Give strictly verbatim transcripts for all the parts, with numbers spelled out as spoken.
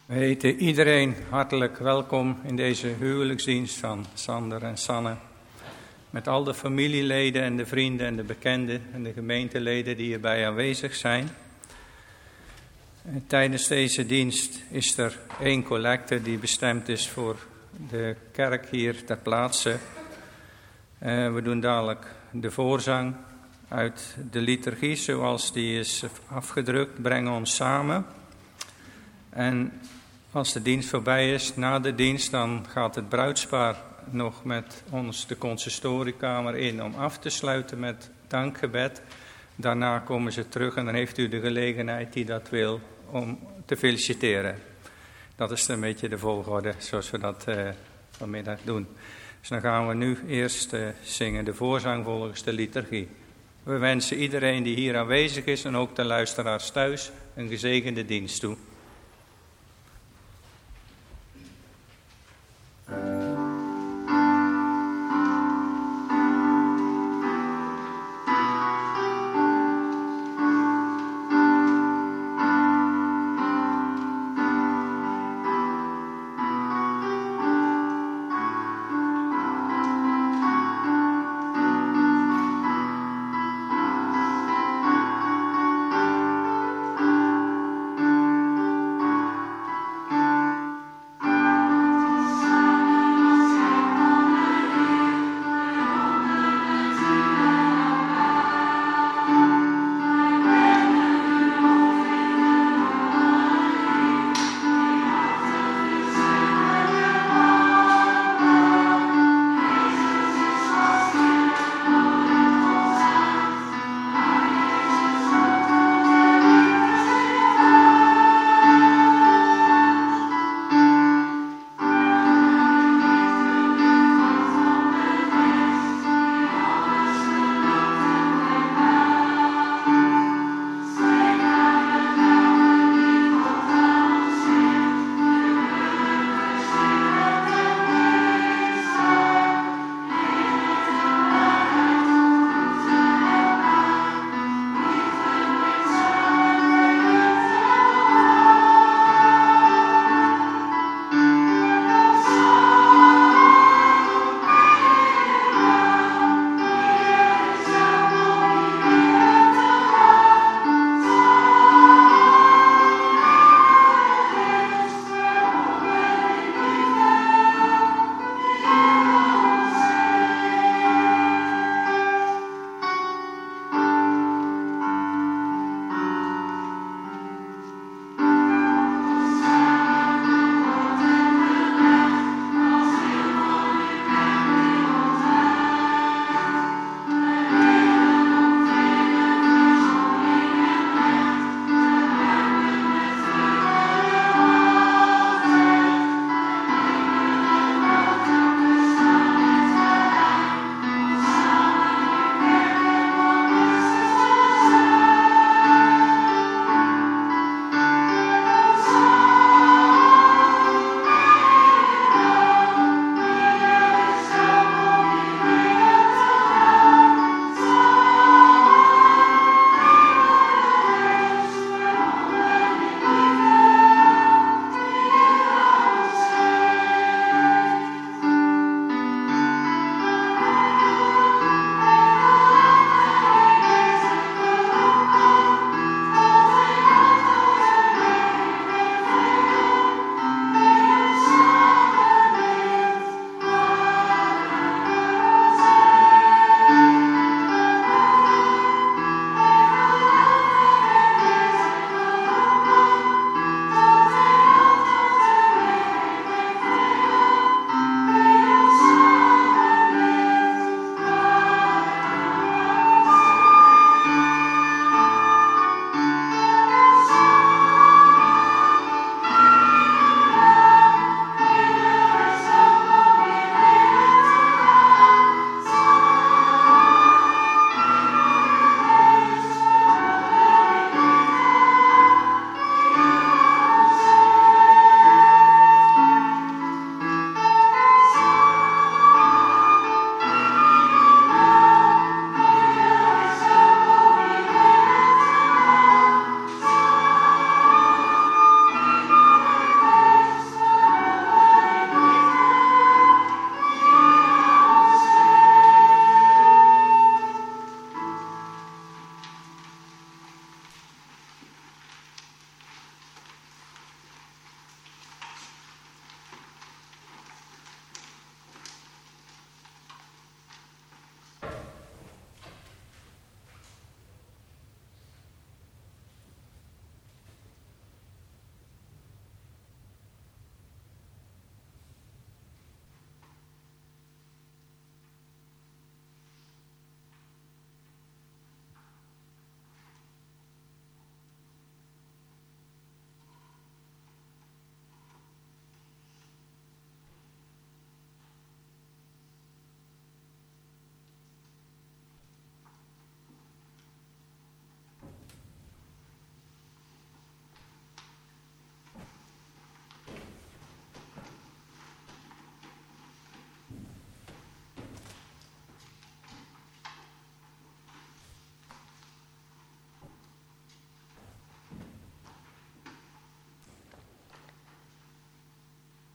We heten iedereen hartelijk welkom in deze huwelijksdienst van Sander en Sanne. Met al de familieleden en de vrienden en de bekenden en de gemeenteleden die hierbij aanwezig zijn. En tijdens deze dienst is er één collecte die bestemd is voor de kerk hier ter plaatse. Uh, we doen dadelijk de voorzang uit de liturgie zoals die is afgedrukt, brengen ons samen. En als de dienst voorbij is, na de dienst, dan gaat het bruidspaar nog met ons de consistoriekamer in om af te sluiten met dankgebed. Daarna komen ze terug en dan heeft u de gelegenheid die dat wil om te feliciteren. Dat is een beetje de volgorde zoals we dat uh, vanmiddag doen. Dus dan gaan we nu eerst uh, zingen de voorzang volgens de liturgie. We wensen iedereen die hier aanwezig is en ook de luisteraars thuis een gezegende dienst toe. Thank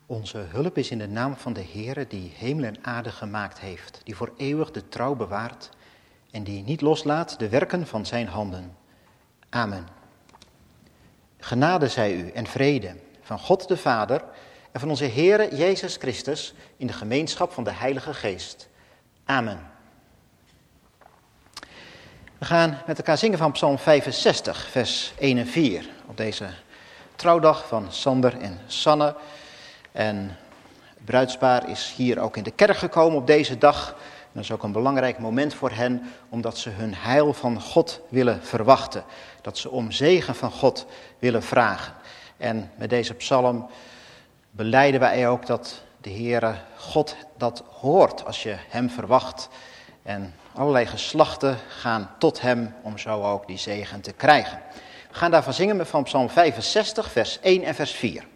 Onze hulp is in de naam van de Heere die hemel en aarde gemaakt heeft, die voor eeuwig de trouw bewaart en die niet loslaat de werken van zijn handen. Amen. Genade zij u en vrede van God de Vader en van onze Heere Jezus Christus in de gemeenschap van de Heilige Geest. Amen. We gaan met elkaar zingen van Psalm vijfenzestig, vers één en vier, op deze trouwdag van Sander en Sanne. En het bruidspaar is hier ook in de kerk gekomen op deze dag. En dat is ook een belangrijk moment voor hen, omdat ze hun heil van God willen verwachten. Dat ze om zegen van God willen vragen. En met deze psalm belijden wij ook dat de Heere God dat hoort als je hem verwacht. En allerlei geslachten gaan tot hem om zo ook die zegen te krijgen. We gaan daarvan zingen van Psalm vijfenzestig, vers één en vers vier.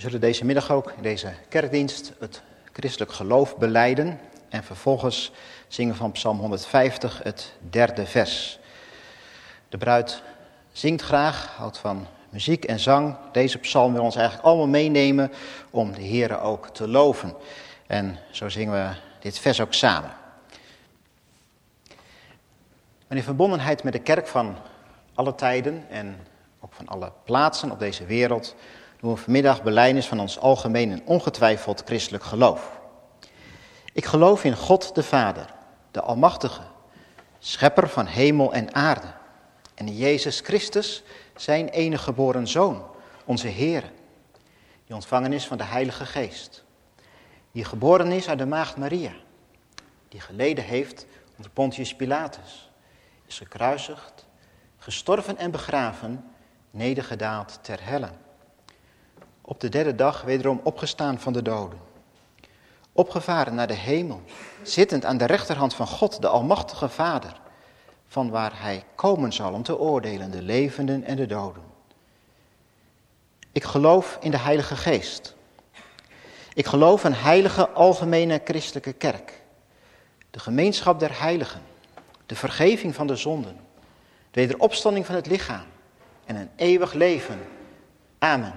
zullen deze middag ook in deze kerkdienst het christelijk geloof belijden en vervolgens zingen van Psalm honderdvijftig het derde vers. De bruid zingt graag, houdt van muziek en zang. Deze psalm wil ons eigenlijk allemaal meenemen om de Heere ook te loven. En zo zingen we dit vers ook samen. En in verbondenheid met de kerk van alle tijden en ook van alle plaatsen op deze wereld doen we vanmiddag belijdenis van ons algemeen en ongetwijfeld christelijk geloof. Ik geloof in God de Vader, de Almachtige, schepper van hemel en aarde. En in Jezus Christus, zijn enige geboren Zoon, onze Heere, die ontvangen is van de Heilige Geest. Die geboren is uit de maagd Maria, die geleden heeft onder Pontius Pilatus, is gekruisigd, gestorven en begraven, nedergedaald ter helle. Op de derde dag wederom opgestaan van de doden. Opgevaren naar de hemel, zittend aan de rechterhand van God, de Almachtige Vader, van waar hij komen zal om te oordelen de levenden en de doden. Ik geloof in de Heilige Geest. Ik geloof een heilige algemene christelijke kerk. De gemeenschap der heiligen, de vergeving van de zonden, de wederopstanding van het lichaam en een eeuwig leven. Amen.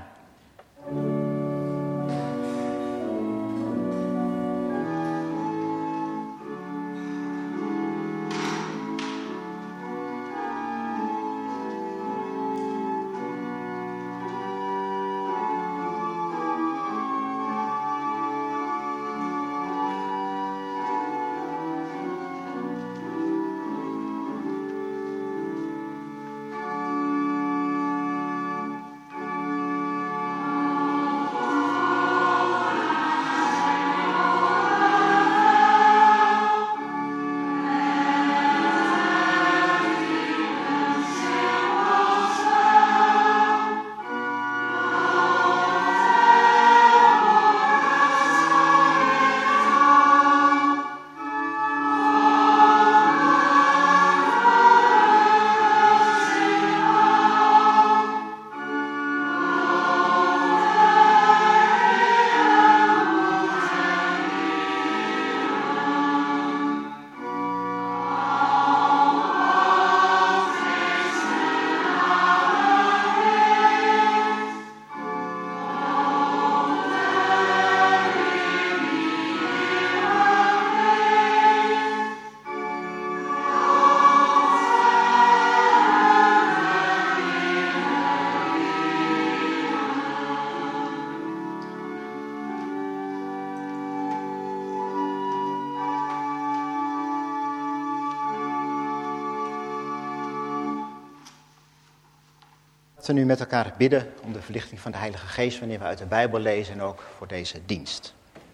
Laten we nu met elkaar bidden om de verlichting van de Heilige Geest wanneer we uit de Bijbel lezen en ook voor deze dienst.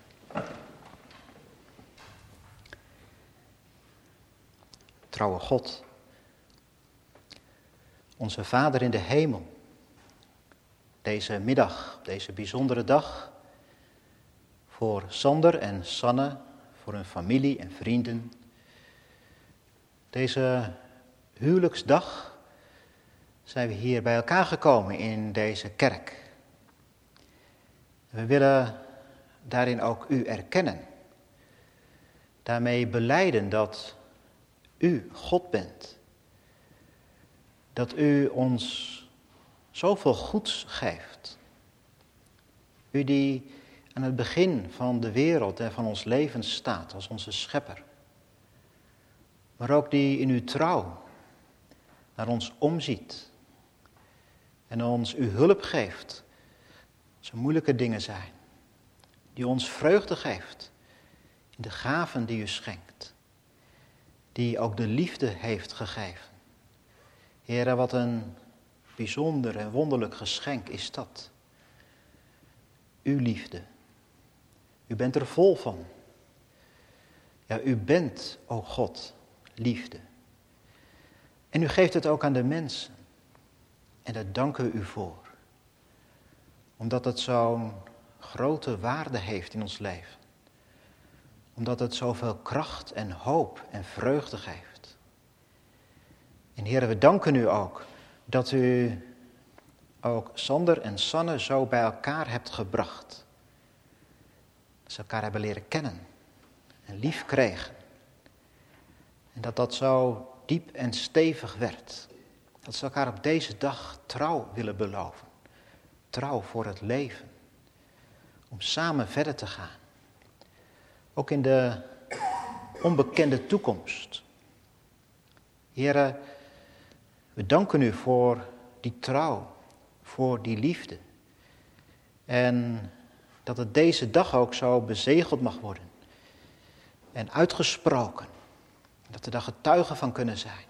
Trouwe God, onze Vader in de hemel, deze middag, deze bijzondere dag, voor Sander en Sanne, voor hun familie en vrienden, deze huwelijksdag zijn we hier bij elkaar gekomen in deze kerk. We willen daarin ook u erkennen. Daarmee belijden dat u God bent. Dat u ons zoveel goeds geeft. U die aan het begin van de wereld en van ons leven staat als onze schepper. Maar ook die in uw trouw naar ons omziet. En ons uw hulp geeft als er moeilijke dingen zijn. Die ons vreugde geeft in de gaven die u schenkt. Die ook de liefde heeft gegeven. Heere, wat een bijzonder en wonderlijk geschenk is dat. Uw liefde. U bent er vol van. Ja, u bent, o God, liefde. En u geeft het ook aan de mensen. En daar danken we u voor. Omdat het zo'n grote waarde heeft in ons leven. Omdat het zoveel kracht en hoop en vreugde geeft. En Heere, we danken u ook dat u ook Sander en Sanne zo bij elkaar hebt gebracht. Dat ze elkaar hebben leren kennen en lief kregen. En dat dat zo diep en stevig werd. Dat ze elkaar op deze dag trouw willen beloven. Trouw voor het leven. Om samen verder te gaan. Ook in de onbekende toekomst. Here, we danken u voor die trouw, voor die liefde. En dat het deze dag ook zo bezegeld mag worden. En uitgesproken. Dat we daar getuigen van kunnen zijn.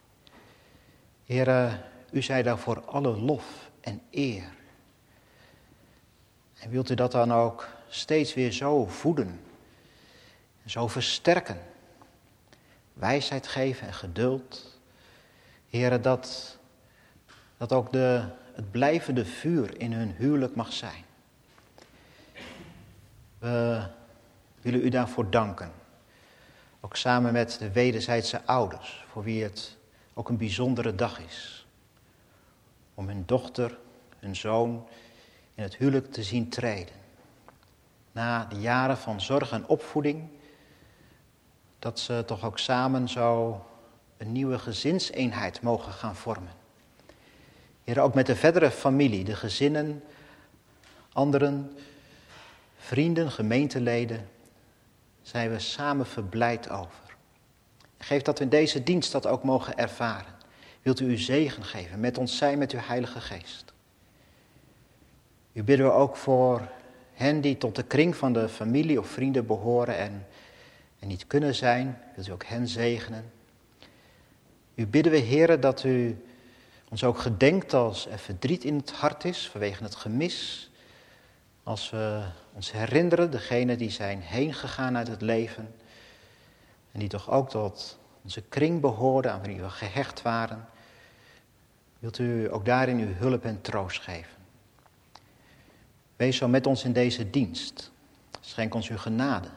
Here, u zij daarvoor alle lof en eer. En wilt u dat dan ook steeds weer zo voeden. Zo versterken. Wijsheid geven en geduld. Here, dat, dat ook de, het blijvende vuur in hun huwelijk mag zijn. We willen u daarvoor danken. Ook samen met de wederzijdse ouders, voor wie het ook een bijzondere dag is. Om hun dochter, hun zoon in het huwelijk te zien treden. Na de jaren van zorg en opvoeding, dat ze toch ook samen zo een nieuwe gezinseenheid mogen gaan vormen. Heer, ook met de verdere familie, de gezinnen, anderen, vrienden, gemeenteleden, zijn we samen verblijd over. Geef dat we in deze dienst dat ook mogen ervaren. Wilt u uw zegen geven, met ons zijn met uw Heilige Geest. U bidden we ook voor hen die tot de kring van de familie of vrienden behoren en, en niet kunnen zijn. Wilt u ook hen zegenen. U bidden we, Heere, dat u ons ook gedenkt als er verdriet in het hart is vanwege het gemis. Als we ons herinneren, degenen die zijn heen gegaan uit het leven. En die toch ook tot onze kring behoorden, aan wie we gehecht waren. Wilt u ook daarin uw hulp en troost geven. Wees zo met ons in deze dienst. Schenk ons uw genade.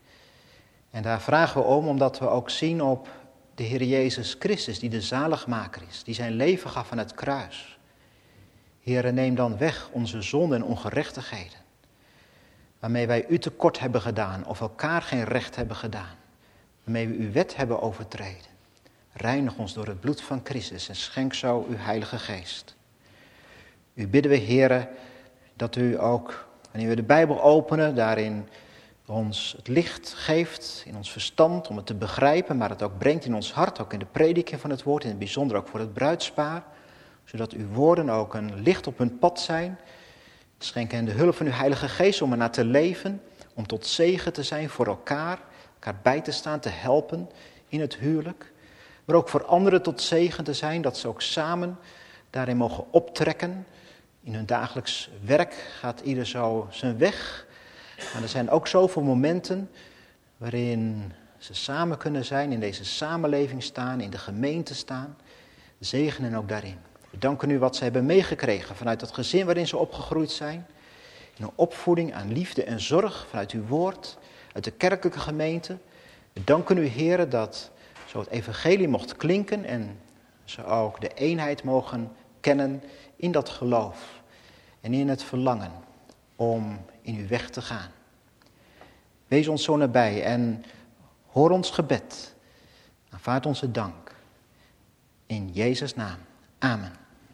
En daar vragen we om, omdat we ook zien op de Heer Jezus Christus, die de zaligmaker is. Die zijn leven gaf aan het kruis. Heere, neem dan weg onze zonden en ongerechtigheden. Waarmee wij u tekort hebben gedaan of elkaar geen recht hebben gedaan. Waarmee we uw wet hebben overtreden. Reinig ons door het bloed van Christus en schenk zo uw Heilige Geest. U bidden we, Heere, dat u ook, wanneer we de Bijbel openen, daarin ons het licht geeft in ons verstand om het te begrijpen, maar het ook brengt in ons hart, ook in de prediking van het woord, in het bijzonder ook voor het bruidspaar, zodat uw woorden ook een licht op hun pad zijn. Schenk hen de hulp van uw Heilige Geest om ernaar te leven, om tot zegen te zijn voor elkaar, elkaar bij te staan, te helpen in het huwelijk, maar ook voor anderen tot zegen te zijn, dat ze ook samen daarin mogen optrekken. In hun dagelijks werk gaat ieder zo zijn weg. Maar er zijn ook zoveel momenten waarin ze samen kunnen zijn, in deze samenleving staan, in de gemeente staan. Zegenen ook daarin. We danken u wat ze hebben meegekregen vanuit het gezin waarin ze opgegroeid zijn. In een opvoeding aan liefde en zorg vanuit uw woord, uit de kerkelijke gemeente. We danken u, Heere, dat zo het evangelie mocht klinken en ze ook de eenheid mogen kennen in dat geloof. En in het verlangen om in uw weg te gaan. Wees ons zo nabij en hoor ons gebed. Aanvaard onze dank. In Jezus' naam. Amen.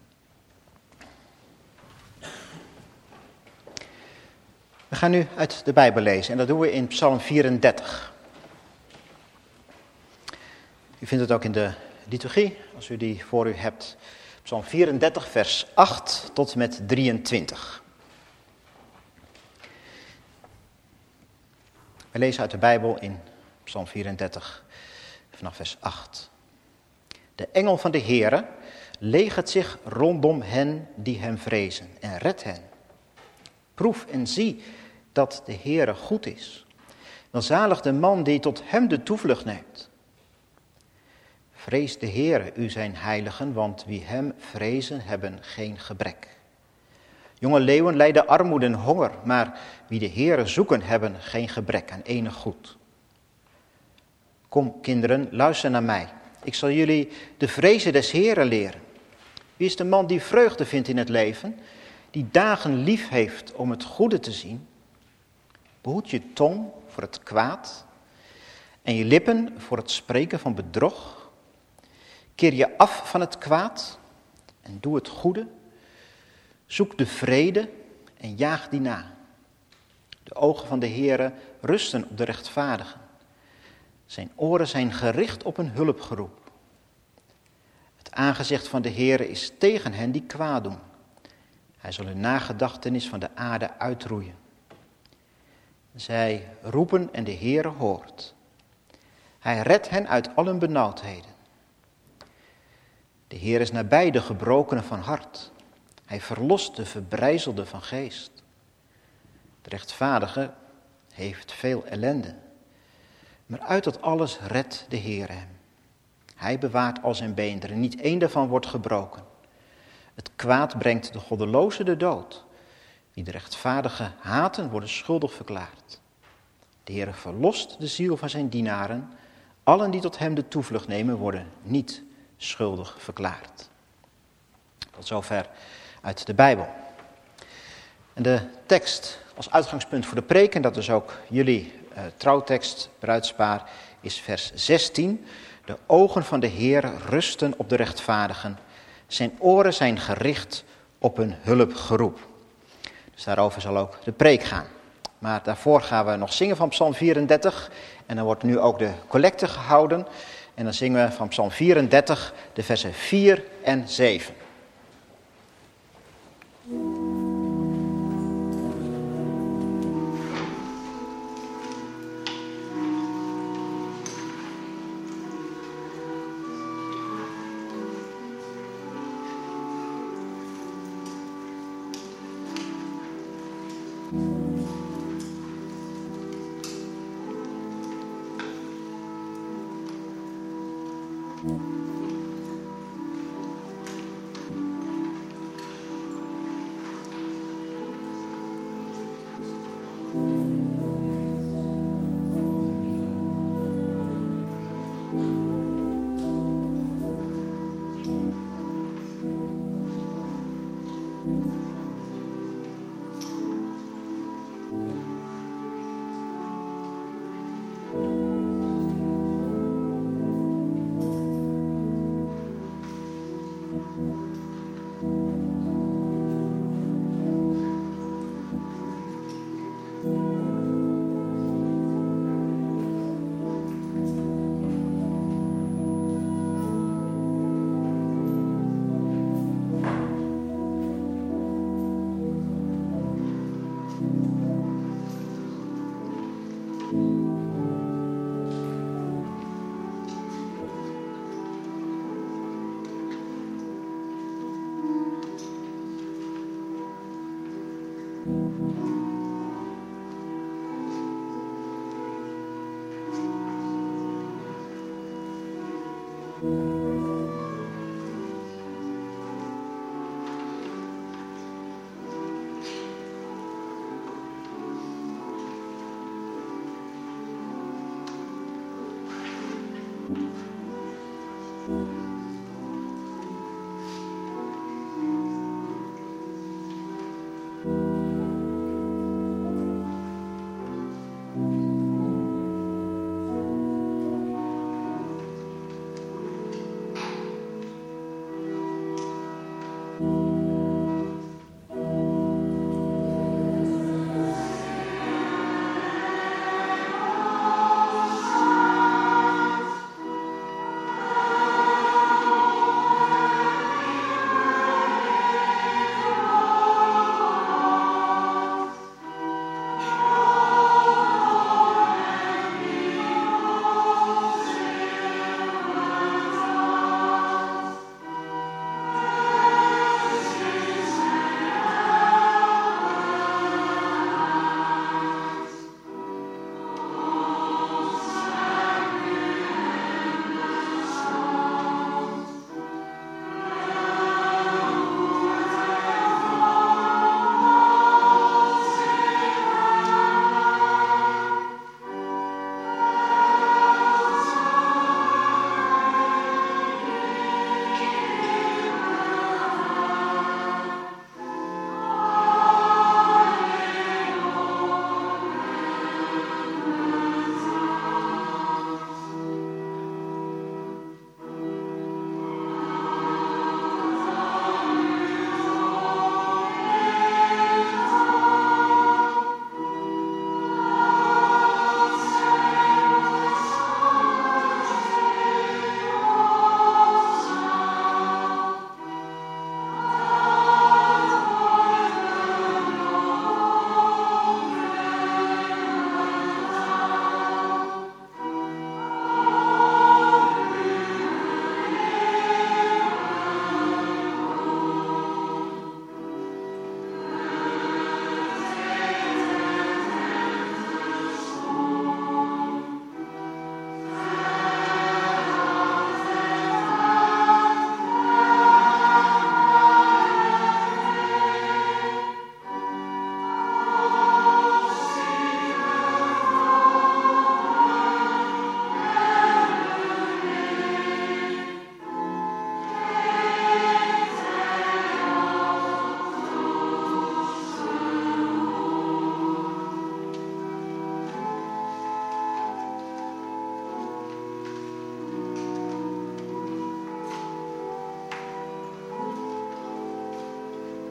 We gaan nu uit de Bijbel lezen en dat doen we in Psalm vierendertig. U vindt het ook in de liturgie, als u die voor u hebt. Psalm vierendertig, vers acht tot en met drieëntwintig. We lezen uit de Bijbel in Psalm vierendertig, vanaf vers acht. De engel van de Heere legert zich rondom hen die hem vrezen en redt hen. Proef en zie dat de Heere goed is. Welzalig de man die tot hem de toevlucht neemt. Vrees de Heere, u zijn heiligen, want wie hem vrezen hebben geen gebrek. Jonge leeuwen lijden armoede en honger, maar wie de Heere zoeken hebben geen gebrek aan enig goed. Kom kinderen, luister naar mij. Ik zal jullie de vrezen des Heeren leren. Wie is de man die vreugde vindt in het leven, die dagen lief heeft om het goede te zien? Behoed je tong voor het kwaad en je lippen voor het spreken van bedrog. Keer je af van het kwaad en doe het goede. Zoek de vrede en jaag die na. De ogen van de Heere rusten op de rechtvaardigen. Zijn oren zijn gericht op een hulpgeroep. Het aangezicht van de Heere is tegen hen die kwaad doen. Hij zal hun nagedachtenis van de aarde uitroeien. Zij roepen en de Heere hoort. Hij redt hen uit al hun benauwdheden. De Heer is nabij de gebrokenen van hart. Hij verlost de verbrijzelden van geest. De rechtvaardige heeft veel ellende. Maar uit dat alles redt de Heer hem. Hij bewaart al zijn beenderen, niet één daarvan wordt gebroken. Het kwaad brengt de goddeloze de dood. Wie de rechtvaardige haten, worden schuldig verklaard. De Heer verlost de ziel van zijn dienaren. Allen die tot hem de toevlucht nemen, worden niet schuldig verklaard. Tot zover uit de Bijbel. En de tekst als uitgangspunt voor de preek, en dat is ook jullie uh, trouwtekst, bruidspaar, is vers zestien. De ogen van de Heer rusten op de rechtvaardigen. Zijn oren zijn gericht op hun hulpgeroep. Dus daarover zal ook de preek gaan. Maar daarvoor gaan we nog zingen van Psalm vierendertig. En dan wordt nu ook de collecte gehouden. En dan zingen we van Psalm vierendertig de versen vier en zeven.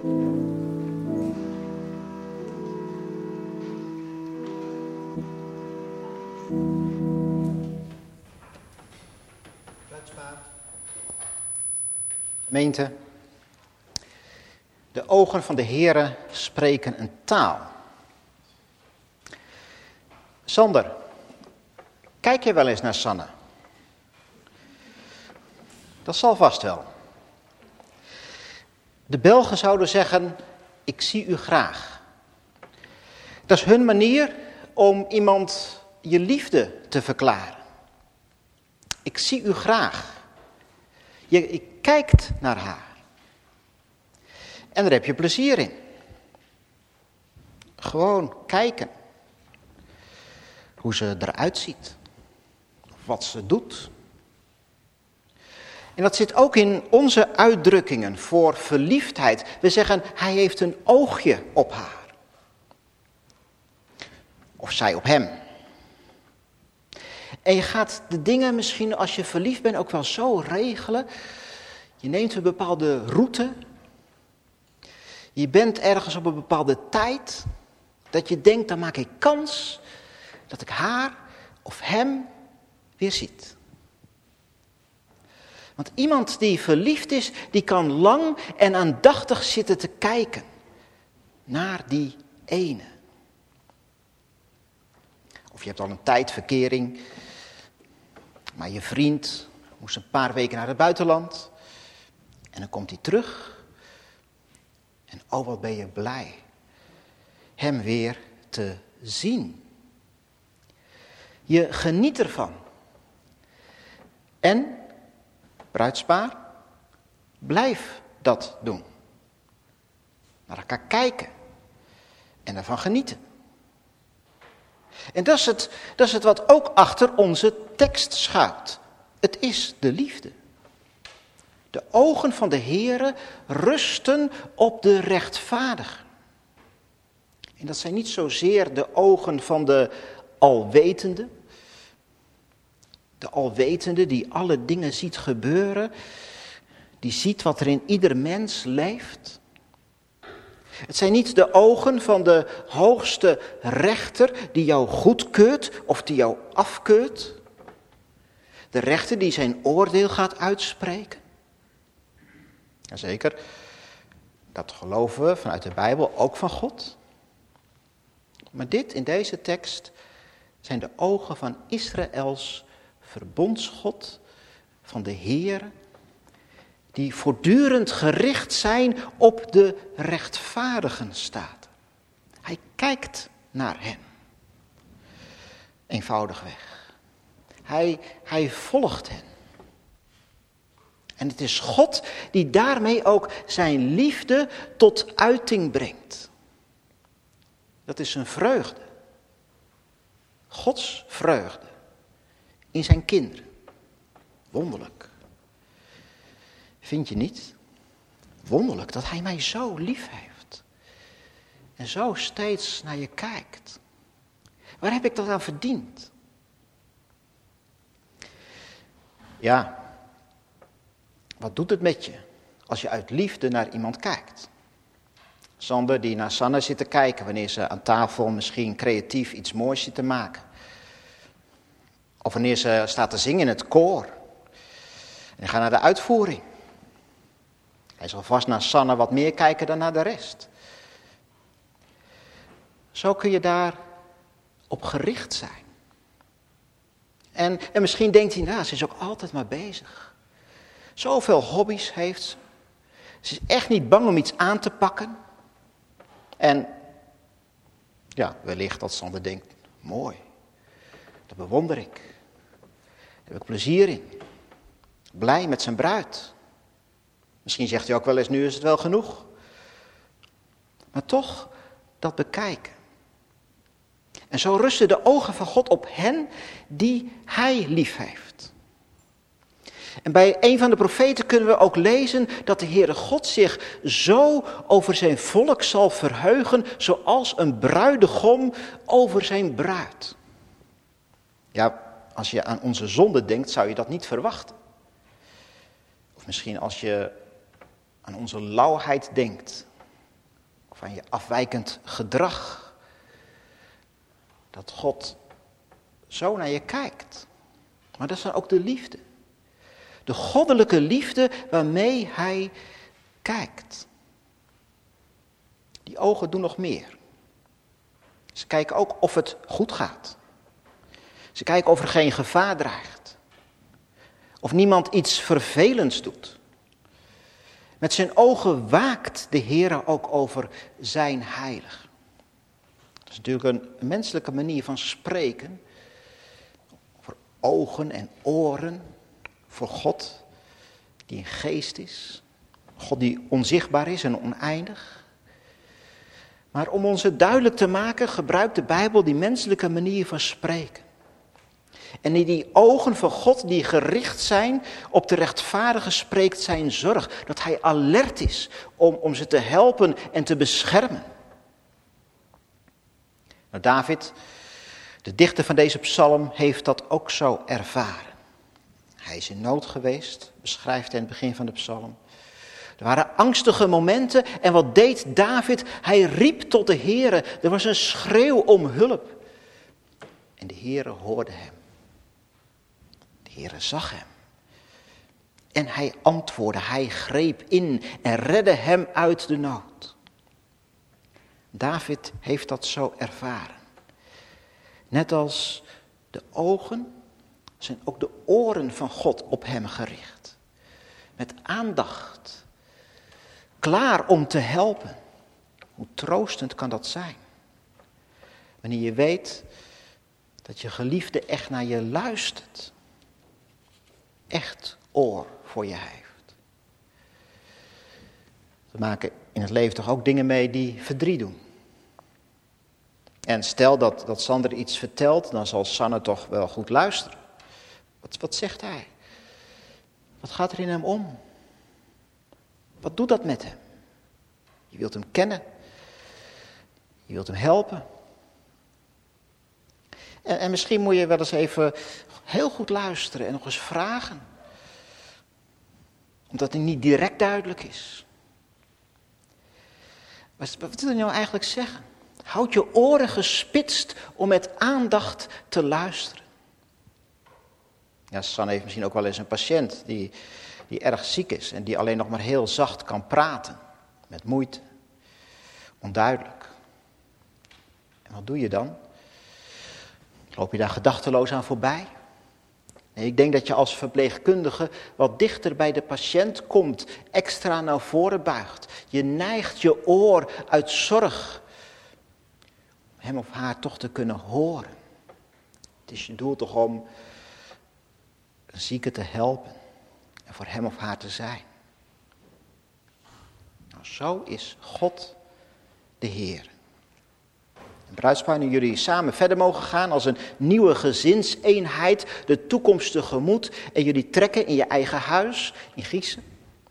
Gemeente, de ogen van de Heere spreken een taal. Sander, kijk je wel eens naar Sanne? Dat zal vast wel. De Belgen zouden zeggen, ik zie u graag. Dat is hun manier om iemand je liefde te verklaren. Ik zie u graag. Je, je kijkt naar haar. En daar heb je plezier in. Gewoon kijken. Hoe ze eruit ziet. Wat ze doet. En dat zit ook in onze uitdrukkingen voor verliefdheid. We zeggen, hij heeft een oogje op haar. Of zij op hem. En je gaat de dingen misschien als je verliefd bent ook wel zo regelen. Je neemt een bepaalde route. Je bent ergens op een bepaalde tijd. Dat je denkt, dan maak ik kans dat ik haar of hem weer ziet. Want iemand die verliefd is, die kan lang en aandachtig zitten te kijken naar die ene. Of je hebt al een tijd verkering, maar je vriend moest een paar weken naar het buitenland. En dan komt hij terug. En oh, wat ben je blij hem weer te zien. Je geniet ervan. En, bruidspaar, blijf dat doen. Naar elkaar kijken. En ervan genieten. En dat is het, dat is het wat ook achter onze tekst schuilt. Het is de liefde. De ogen van de Heere rusten op de rechtvaardigen. En dat zijn niet zozeer de ogen van de alwetende. De alwetende die alle dingen ziet gebeuren. Die ziet wat er in ieder mens leeft. Het zijn niet de ogen van de hoogste rechter die jou goedkeurt of die jou afkeurt. De rechter die zijn oordeel gaat uitspreken. Jazeker, dat geloven we vanuit de Bijbel ook van God. Maar dit in deze tekst zijn de ogen van Israëls verbondsgod, van de Heer, die voortdurend gericht zijn op de rechtvaardigen staat. Hij kijkt naar hen. Eenvoudigweg. Hij, hij volgt hen. En het is God die daarmee ook zijn liefde tot uiting brengt. Dat is een vreugde. Gods vreugde in zijn kinderen. Wonderlijk. Vind je niet? Wonderlijk dat hij mij zo lief heeft. En zo steeds naar je kijkt. Waar heb ik dat aan verdiend? Ja, wat doet het met je als je uit liefde naar iemand kijkt? Sander die naar Sanne zit te kijken wanneer ze aan tafel misschien creatief iets moois zit te maken. Of wanneer ze staat te zingen in het koor. En gaat naar de uitvoering. Hij zal vast naar Sanne wat meer kijken dan naar de rest. Zo kun je daar op gericht zijn. En, en misschien denkt hij, nou, ze is ook altijd maar bezig. Zoveel hobby's heeft ze. Ze is echt niet bang om iets aan te pakken. En ja, wellicht dat Sander denkt, mooi. Dat bewonder ik. Daar heb ik plezier in. Blij met zijn bruid. Misschien zegt hij ook wel eens, nu is het wel genoeg. Maar toch dat bekijken. En zo rusten de ogen van God op hen die hij lief heeft. En bij een van de profeten kunnen we ook lezen dat de Heere God zich zo over zijn volk zal verheugen, zoals een bruidegom over zijn bruid. Ja, als je aan onze zonde denkt, zou je dat niet verwachten. Of misschien als je aan onze lauwheid denkt. of aan je afwijkend gedrag. Dat God zo naar je kijkt. Maar dat is dan ook de liefde. De goddelijke liefde waarmee hij kijkt. Die ogen doen nog meer. Ze kijken ook of het goed gaat. Ze kijken of er geen gevaar dreigt. Of niemand iets vervelends doet. Met zijn ogen waakt de Heere ook over zijn heilig. Dat is natuurlijk een menselijke manier van spreken. Voor ogen en oren. Voor God die een geest is. God die onzichtbaar is en oneindig. Maar om ons het duidelijk te maken gebruikt de Bijbel die menselijke manier van spreken. En in die ogen van God die gericht zijn op de rechtvaardige spreekt zijn zorg. Dat hij alert is om, om ze te helpen en te beschermen. Nou, David, de dichter van deze psalm, heeft dat ook zo ervaren. Hij is in nood geweest, beschrijft hij in het begin van de psalm. Er waren angstige momenten en wat deed David? Hij riep tot de Heere. Er was een schreeuw om hulp. En de Heere hoorde hem. De Heere zag hem. En hij antwoordde, hij greep in en redde hem uit de nood. David heeft dat zo ervaren. Net als de ogen zijn ook de oren van God op hem gericht. Met aandacht. Klaar om te helpen. Hoe troostend kan dat zijn? Wanneer je weet dat je geliefde echt naar je luistert. Echt oor voor je heeft. We maken in het leven toch ook dingen mee die verdriet doen. En stel dat, dat Sander iets vertelt, dan zal Sanne toch wel goed luisteren. Wat, wat zegt hij? Wat gaat er in hem om? Wat doet dat met hem? Je wilt hem kennen. Je wilt hem helpen. En, en misschien moet je wel eens even heel goed luisteren en nog eens vragen. Omdat het niet direct duidelijk is. Wat wil hij nou eigenlijk zeggen? Houd je oren gespitst om met aandacht te luisteren. Ja, Sanne heeft misschien ook wel eens een patiënt die, die erg ziek is en die alleen nog maar heel zacht kan praten. Met moeite. Onduidelijk. En wat doe je dan? Loop je daar gedachteloos aan voorbij? Nee, ik denk dat je als verpleegkundige wat dichter bij de patiënt komt, extra naar voren buigt. Je neigt je oor uit zorg om hem of haar toch te kunnen horen. Het is je doel toch om een zieke te helpen en voor hem of haar te zijn. Nou, zo is God de Heer. En bruidspaar, nu jullie samen verder mogen gaan als een nieuwe gezinseenheid, de toekomst tegemoet en jullie trekken in je eigen huis in Giesen.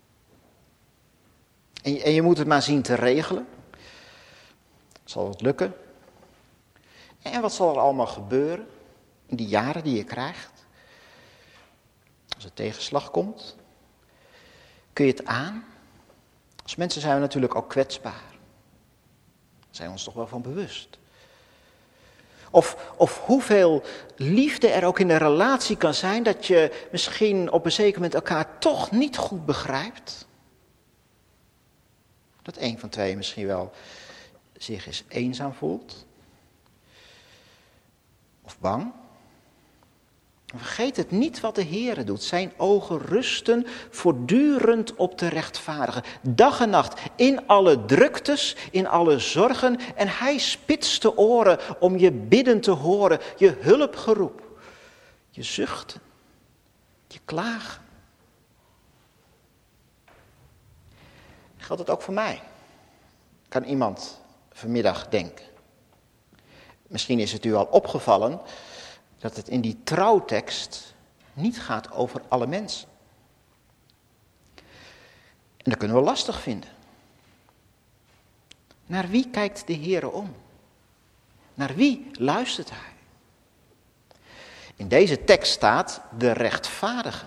En je, en je moet het maar zien te regelen. Zal het lukken? En wat zal er allemaal gebeuren in die jaren die je krijgt? Als er tegenslag komt, kun je het aan? Als mensen zijn we natuurlijk ook kwetsbaar. Daar zijn we ons toch wel van bewust. Of, of hoeveel liefde er ook in een relatie kan zijn dat je misschien op een zeker moment elkaar toch niet goed begrijpt. Dat een van twee misschien wel zich eens eenzaam voelt. Of bang. Vergeet het niet wat de Heere doet. Zijn ogen rusten voortdurend op de rechtvaardigen. Dag en nacht, in alle druktes, in alle zorgen. En hij spitst de oren om je bidden te horen. Je hulpgeroep. Je zuchten. Je klagen. Geldt het ook voor mij? Kan iemand vanmiddag denken. Misschien is het u al opgevallen dat het in die trouwtekst niet gaat over alle mensen. En dat kunnen we lastig vinden. Naar wie kijkt de Heere om? Naar wie luistert hij? In deze tekst staat de rechtvaardigen.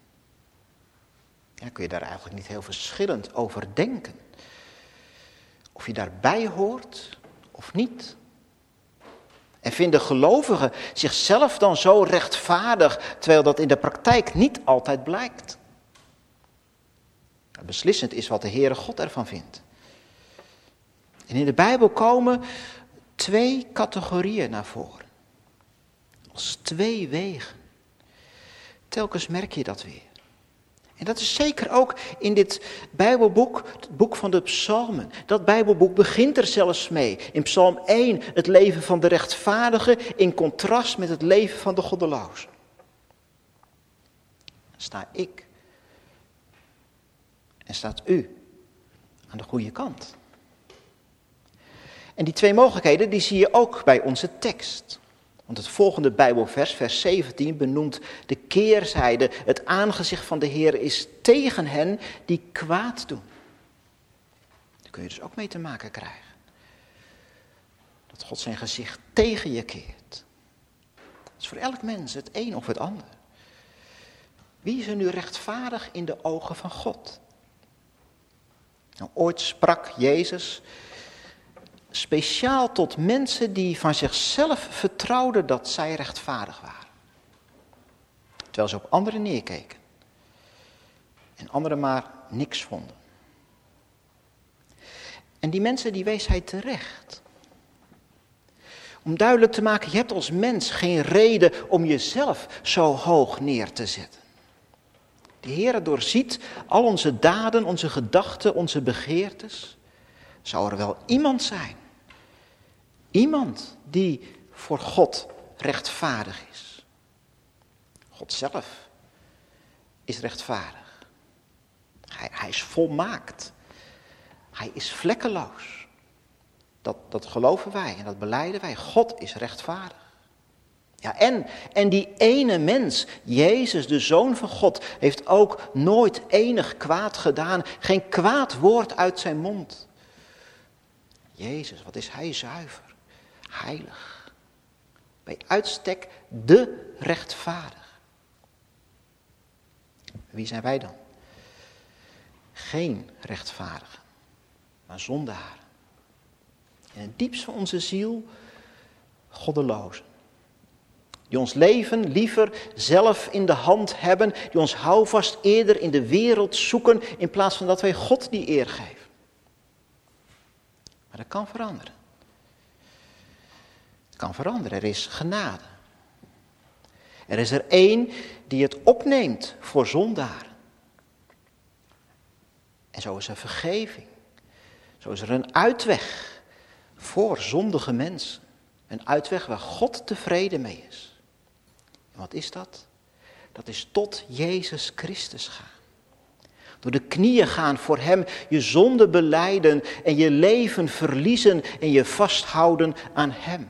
Ja, kun je daar eigenlijk niet heel verschillend over denken. Of je daarbij hoort of niet. En vinden gelovigen zichzelf dan zo rechtvaardig, terwijl dat in de praktijk niet altijd blijkt? Beslissend is wat de Heere God ervan vindt. En in de Bijbel komen twee categorieën naar voren. Als twee wegen. Telkens merk je dat weer. En dat is zeker ook in dit Bijbelboek, het boek van de Psalmen. Dat Bijbelboek begint er zelfs mee. In Psalm één het leven van de rechtvaardige in contrast met het leven van de goddeloze. Dan sta ik en staat u aan de goede kant. En die twee mogelijkheden die zie je ook bij onze tekst. Want het volgende Bijbelvers, vers zeventien, benoemt de keerzijde. Het aangezicht van de Heer is tegen hen die kwaad doen. Daar kun je dus ook mee te maken krijgen. Dat God zijn gezicht tegen je keert. Dat is voor elk mens het een of het ander. Wie is er nu rechtvaardig in de ogen van God? Nou, ooit sprak Jezus speciaal tot mensen die van zichzelf vertrouwden dat zij rechtvaardig waren. Terwijl ze op anderen neerkeken. En anderen maar niks vonden. En die mensen die wees hij terecht. Om duidelijk te maken, je hebt als mens geen reden om jezelf zo hoog neer te zetten. De Heer doorziet al onze daden, onze gedachten, onze begeertes. Zou er wel iemand zijn? Iemand die voor God rechtvaardig is. God zelf is rechtvaardig. Hij, hij is volmaakt. Hij is vlekkeloos. Dat, dat geloven wij en dat belijden wij. God is rechtvaardig. Ja, en, en die ene mens, Jezus, de Zoon van God, heeft ook nooit enig kwaad gedaan. Geen kwaad woord uit zijn mond. Jezus, wat is hij zuiver, heilig. Bij uitstek de rechtvaardig. Wie zijn wij dan? Geen rechtvaardigen, maar zondaren. In het diepst van onze ziel, goddelozen. Die ons leven liever zelf in de hand hebben. Die ons houvast eerder in de wereld zoeken. In plaats van dat wij God die eer geven. Maar dat kan veranderen. Het kan veranderen. Er is genade. Er is er één die het opneemt voor zondaren. En zo is er vergeving. Zo is er een uitweg voor zondige mensen. Een uitweg waar God tevreden mee is. En wat is dat? Dat is tot Jezus Christus gaan. Door de knieën gaan voor hem, je zonde belijden en je leven verliezen en je vasthouden aan hem.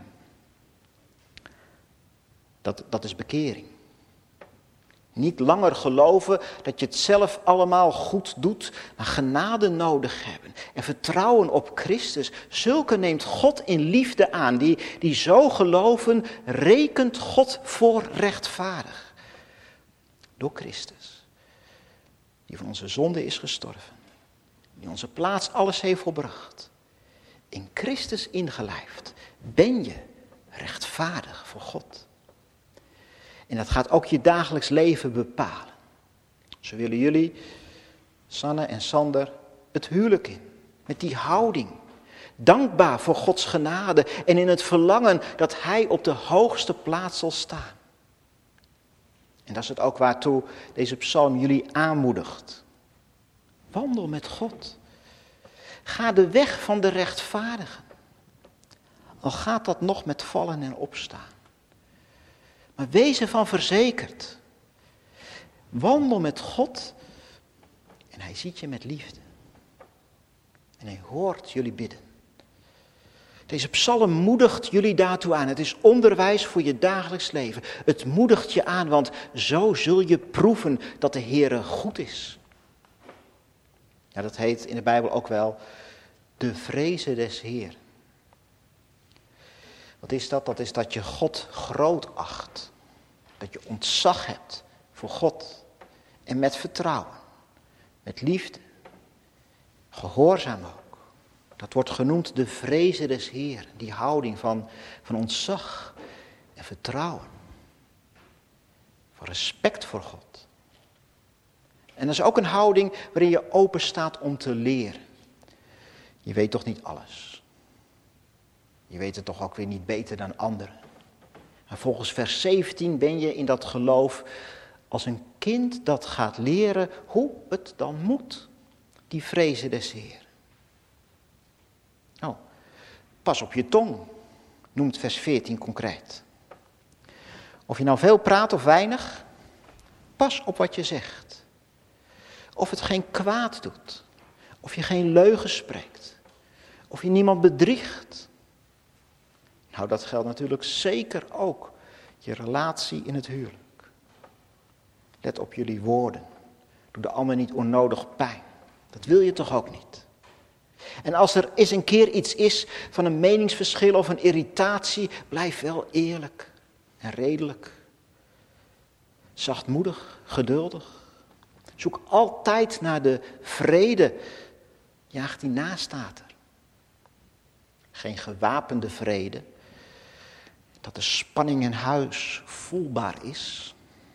Dat, dat is bekering. Niet langer geloven dat je het zelf allemaal goed doet, maar genade nodig hebben. En vertrouwen op Christus. Zulke neemt God in liefde aan. Die, die zo geloven, rekent God voor rechtvaardig. Door Christus. Die van onze zonde is gestorven. Die onze plaats alles heeft volbracht. In Christus ingelijfd ben je rechtvaardig voor God. En dat gaat ook je dagelijks leven bepalen. Zo willen jullie, Sanne en Sander, het huwelijk in. Met die houding. Dankbaar voor Gods genade en in het verlangen dat hij op de hoogste plaats zal staan. En dat is het ook waartoe deze psalm jullie aanmoedigt. Wandel met God. Ga de weg van de rechtvaardigen. Al gaat dat nog met vallen en opstaan. Maar wees ervan verzekerd. Wandel met God en hij ziet je met liefde. En hij hoort jullie bidden. Deze psalm moedigt jullie daartoe aan. Het is onderwijs voor je dagelijks leven. Het moedigt je aan, want zo zul je proeven dat de Heere goed is. Ja, dat heet in de Bijbel ook wel de vreze des Heeren. Wat is dat? Dat is dat je God groot acht. Dat je ontzag hebt voor God. En met vertrouwen. Met liefde. Gehoorzaam ook. Dat wordt genoemd de vrezen des Heeren. Die houding van, van ontzag en vertrouwen. Van respect voor God. En dat is ook een houding waarin je open staat om te leren. Je weet toch niet alles. Je weet het toch ook weer niet beter dan anderen. En volgens vers zeventien ben je in dat geloof als een kind dat gaat leren hoe het dan moet. Die vrezen des Heeren. Oh, pas op je tong, noemt vers veertien concreet. Of je nou veel praat of weinig, pas op wat je zegt. Of het geen kwaad doet. Of je geen leugen spreekt. Of je niemand bedriegt. Nou, dat geldt natuurlijk zeker ook je relatie in het huwelijk. Let op jullie woorden. Doe de ander niet onnodig pijn. Dat wil je toch ook niet? En als er eens een keer iets is van een meningsverschil of een irritatie, blijf wel eerlijk en redelijk. Zachtmoedig, geduldig. Zoek altijd naar de vrede. Jaag die naast staat er. Geen gewapende vrede. Dat de spanning in huis voelbaar is.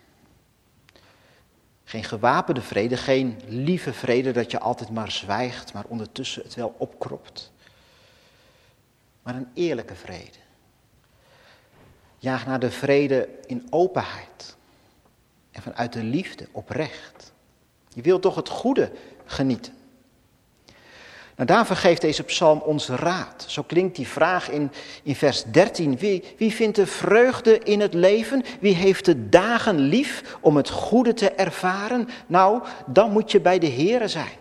Geen gewapende vrede, geen lieve vrede dat je altijd maar zwijgt, maar ondertussen het wel opkropt. Maar een eerlijke vrede. Jaag naar de vrede in openheid. En vanuit de liefde, oprecht. Je wilt toch het goede genieten. Nou, daarvoor geeft deze psalm ons raad. Zo klinkt die vraag in, in vers dertien. Wie, wie vindt de vreugde in het leven? Wie heeft de dagen lief om het goede te ervaren? Nou, dan moet je bij de Heere zijn.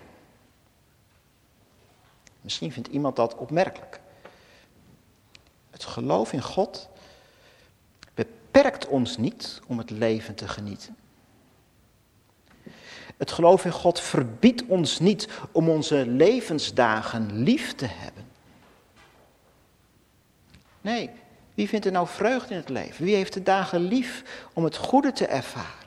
Misschien vindt iemand dat opmerkelijk. Het geloof in God beperkt ons niet om het leven te genieten. Het geloof in God verbiedt ons niet om onze levensdagen lief te hebben. Nee, wie vindt er nou vreugde in het leven? Wie heeft de dagen lief om het goede te ervaren?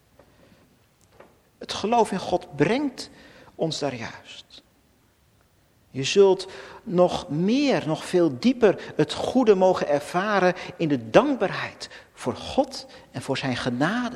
Het geloof in God brengt ons daar juist. Je zult nog meer, nog veel dieper het goede mogen ervaren in de dankbaarheid voor God en voor zijn genade.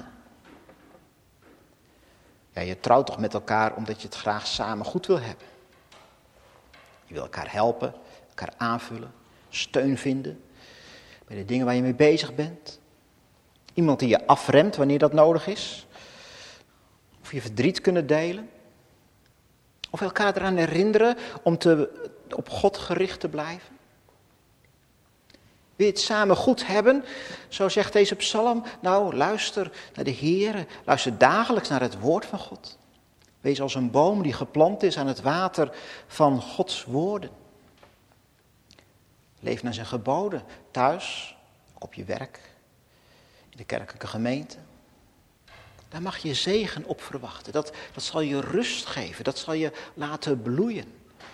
Ja, je trouwt toch met elkaar omdat je het graag samen goed wil hebben. Je wil elkaar helpen, elkaar aanvullen, steun vinden bij de dingen waar je mee bezig bent. Iemand die je afremt wanneer dat nodig is. Of je verdriet kunnen delen. Of elkaar eraan herinneren om te, op God gericht te blijven. Wil je het samen goed hebben? Zo zegt deze psalm. Nou, luister naar de Heere. Luister dagelijks naar het woord van God. Wees als een boom die geplant is aan het water van Gods woorden. Leef naar zijn geboden. Thuis, op je werk, in de kerkelijke gemeente. Daar mag je zegen op verwachten. Dat, dat zal je rust geven. Dat zal je laten bloeien.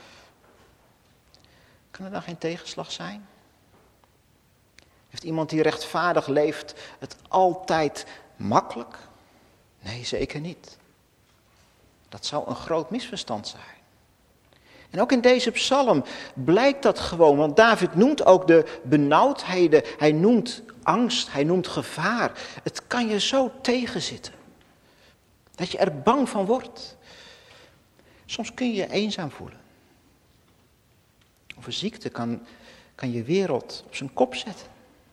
Kan er dan geen tegenslag zijn? Heeft iemand die rechtvaardig leeft het altijd makkelijk? Nee, zeker niet. Dat zou een groot misverstand zijn. En ook in deze psalm blijkt dat gewoon, want David noemt ook de benauwdheden, hij noemt angst, hij noemt gevaar. Het kan je zo tegenzitten, dat je er bang van wordt. Soms kun je je eenzaam voelen. Of een ziekte kan, kan je wereld op zijn kop zetten.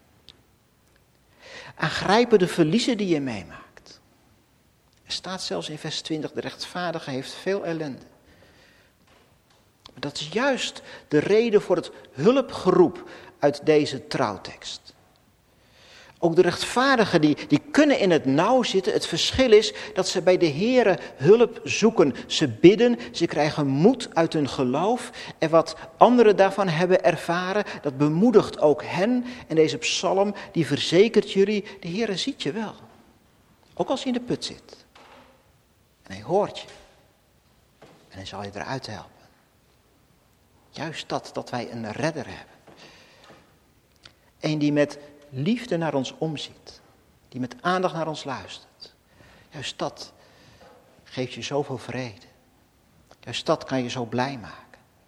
Aangrijpen de verliezen die je meemaakt. Er staat zelfs in vers twintig, de rechtvaardige heeft veel ellende. Maar dat is juist de reden voor het hulpgeroep uit deze trouwtekst. Ook de rechtvaardigen die, die kunnen in het nauw zitten. Het verschil is dat ze bij de Heere hulp zoeken. Ze bidden, ze krijgen moed uit hun geloof. En wat anderen daarvan hebben ervaren, dat bemoedigt ook hen. En deze psalm die verzekert jullie, de Heere ziet je wel. Ook als je in de put zit. En hij hoort je. En hij zal je eruit helpen. Juist dat, dat wij een redder hebben. Eén die met liefde naar ons omziet. Die met aandacht naar ons luistert. Juist dat geeft je zoveel vrede. Juist dat kan je zo blij maken.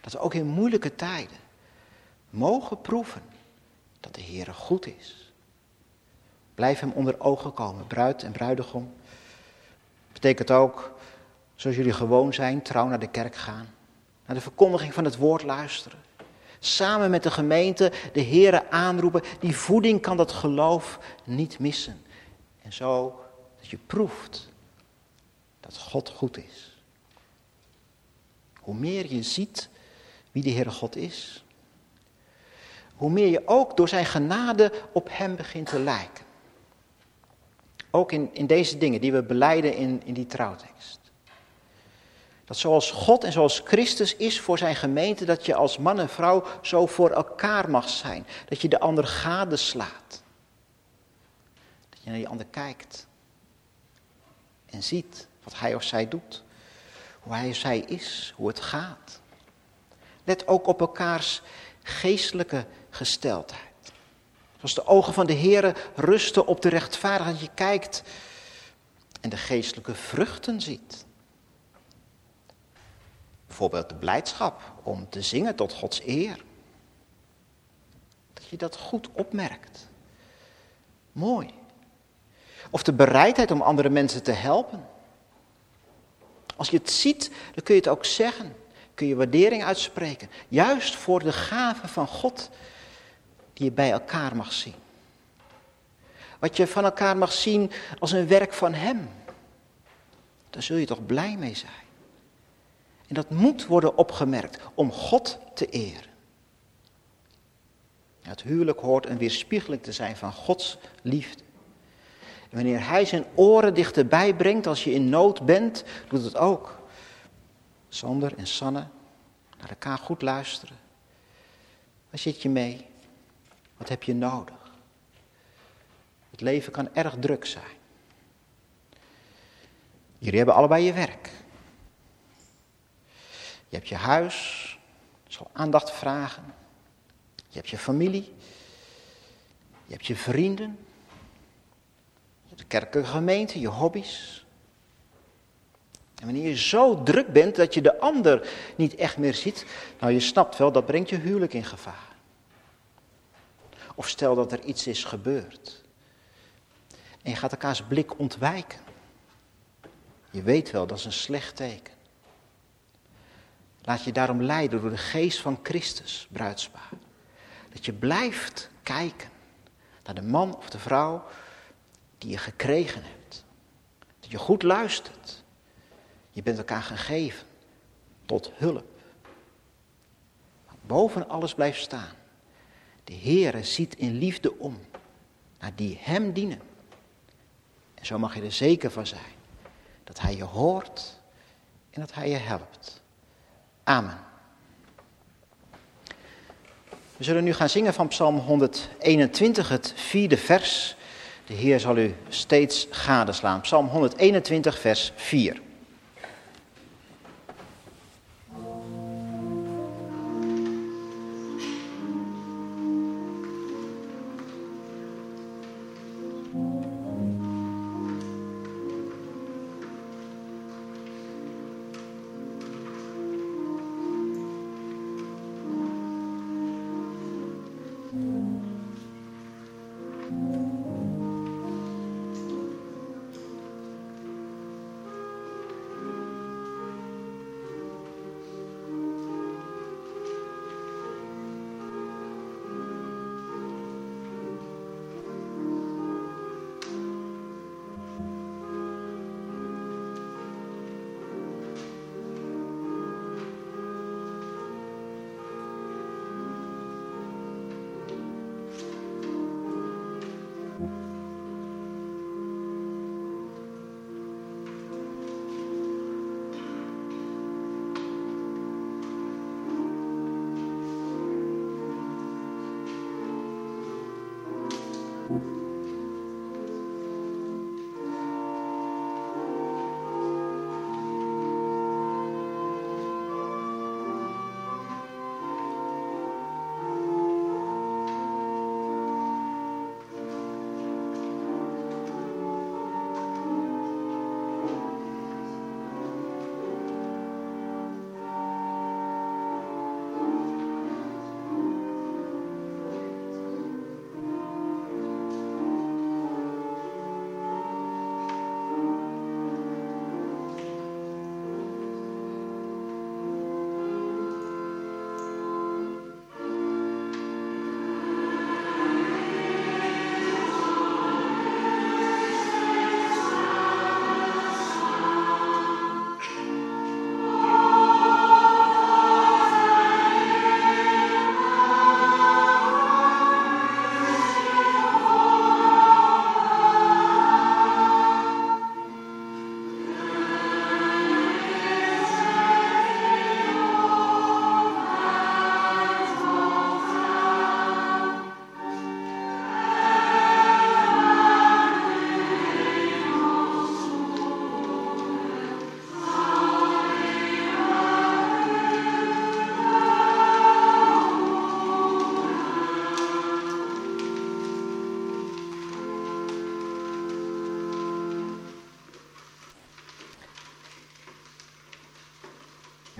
Dat we ook in moeilijke tijden mogen proeven dat de Heere goed is. Blijf hem onder ogen komen, bruid en bruidegom. Betekent ook, zoals jullie gewoon zijn, trouw naar de kerk gaan. Naar de verkondiging van het woord luisteren. Samen met de gemeente de Heere aanroepen. Die voeding kan dat geloof niet missen. En zo dat je proeft dat God goed is. Hoe meer je ziet wie de Heere God is, hoe meer je ook door zijn genade op hem begint te lijken. Ook in, in deze dingen die we belijden in, in die trouwtekst. Dat zoals God en zoals Christus is voor zijn gemeente, dat je als man en vrouw zo voor elkaar mag zijn. Dat je de ander gadeslaat. Dat je naar die ander kijkt. En ziet wat hij of zij doet. Hoe hij of zij is, hoe het gaat. Let ook op elkaars geestelijke gesteldheid. Zoals de ogen van de Heere rusten op de rechtvaardigheid. Dat je kijkt en de geestelijke vruchten ziet. Bijvoorbeeld de blijdschap om te zingen tot Gods eer. Dat je dat goed opmerkt. Mooi. Of de bereidheid om andere mensen te helpen. Als je het ziet, dan kun je het ook zeggen. Kun je waardering uitspreken. Juist voor de gave van God die je bij elkaar mag zien. Wat je van elkaar mag zien als een werk van Hem. Daar zul je toch blij mee zijn. En dat moet worden opgemerkt om God te eren. Het huwelijk hoort een weerspiegeling te zijn van Gods liefde. En wanneer Hij zijn oren dichterbij brengt als je in nood bent, doet het ook. Sander en Sanne, naar elkaar goed luisteren. Waar zit je mee? Wat heb je nodig? Het leven kan erg druk zijn. Jullie hebben allebei je werk. Je hebt je huis, dat zal aandacht vragen. Je hebt je familie. Je hebt je vrienden. Je hebt de kerkelijke gemeente, je hobby's. En wanneer je zo druk bent dat je de ander niet echt meer ziet, nou je snapt wel, dat brengt je huwelijk in gevaar. Of stel dat er iets is gebeurd. En je gaat elkaars blik ontwijken. Je weet wel, dat is een slecht teken. Laat je daarom leiden door de geest van Christus, bruidspaar. Dat je blijft kijken naar de man of de vrouw die je gekregen hebt. Dat je goed luistert. Je bent elkaar gegeven tot hulp. Maar boven alles blijft staan. De Heere ziet in liefde om naar die Hem dienen. En zo mag je er zeker van zijn dat Hij je hoort en dat Hij je helpt. Amen. We zullen nu gaan zingen van Psalm honderdeenentwintig, het vierde vers. De Heer zal u steeds gadeslaan. Psalm honderdeenentwintig, vers vier.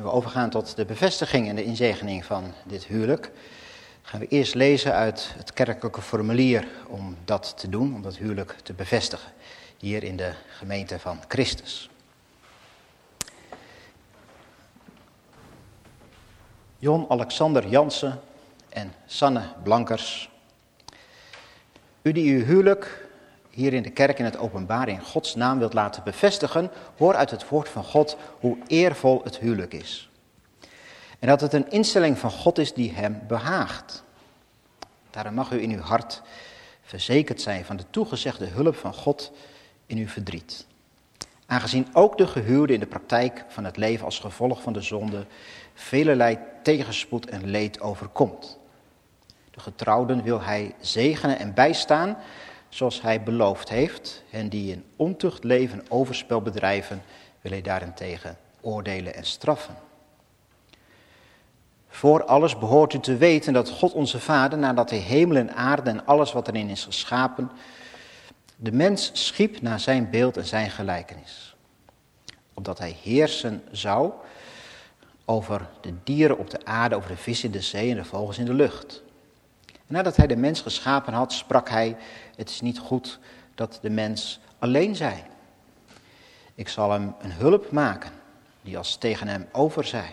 Nu we overgaan tot de bevestiging en de inzegening van dit huwelijk, gaan we eerst lezen uit het kerkelijke formulier om dat te doen, om dat huwelijk te bevestigen, hier in de gemeente van Christus. Jon Alexander Jansen en Sanne Blankers, u die uw huwelijk hier in de kerk in het openbaar in Gods naam wilt laten bevestigen, hoor uit het woord van God hoe eervol het huwelijk is. En dat het een instelling van God is die hem behaagt. Daarom mag u in uw hart verzekerd zijn van de toegezegde hulp van God in uw verdriet. Aangezien ook de gehuwde in de praktijk van het leven als gevolg van de zonde velerlei tegenspoed en leed overkomt. De getrouwden wil hij zegenen en bijstaan zoals hij beloofd heeft. En die in ontucht leven en overspel bedrijven, wil hij daarentegen oordelen en straffen. Voor alles behoort u te weten dat God onze Vader, nadat hij hemel en aarde en alles wat erin is geschapen, de mens schiep naar zijn beeld en zijn gelijkenis. Opdat hij heersen zou over de dieren op de aarde, over de vissen in de zee en de vogels in de lucht. En nadat hij de mens geschapen had, sprak hij: het is niet goed dat de mens alleen zij. Ik zal hem een hulp maken, die als tegen hem overzij.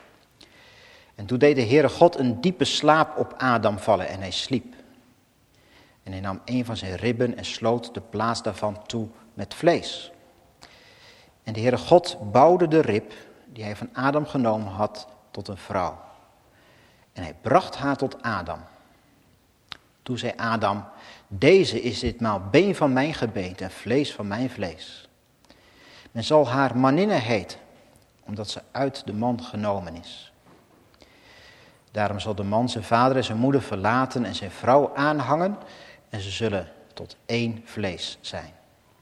En toen deed de Heere God een diepe slaap op Adam vallen en hij sliep. En hij nam een van zijn ribben en sloot de plaats daarvan toe met vlees. En de Heere God bouwde de rib die hij van Adam genomen had tot een vrouw. En hij bracht haar tot Adam. Toen zei Adam: deze is ditmaal been van mijn gebeente en vlees van mijn vlees. Men zal haar maninne heten, omdat ze uit de man genomen is. Daarom zal de man zijn vader en zijn moeder verlaten en zijn vrouw aanhangen en ze zullen tot één vlees zijn.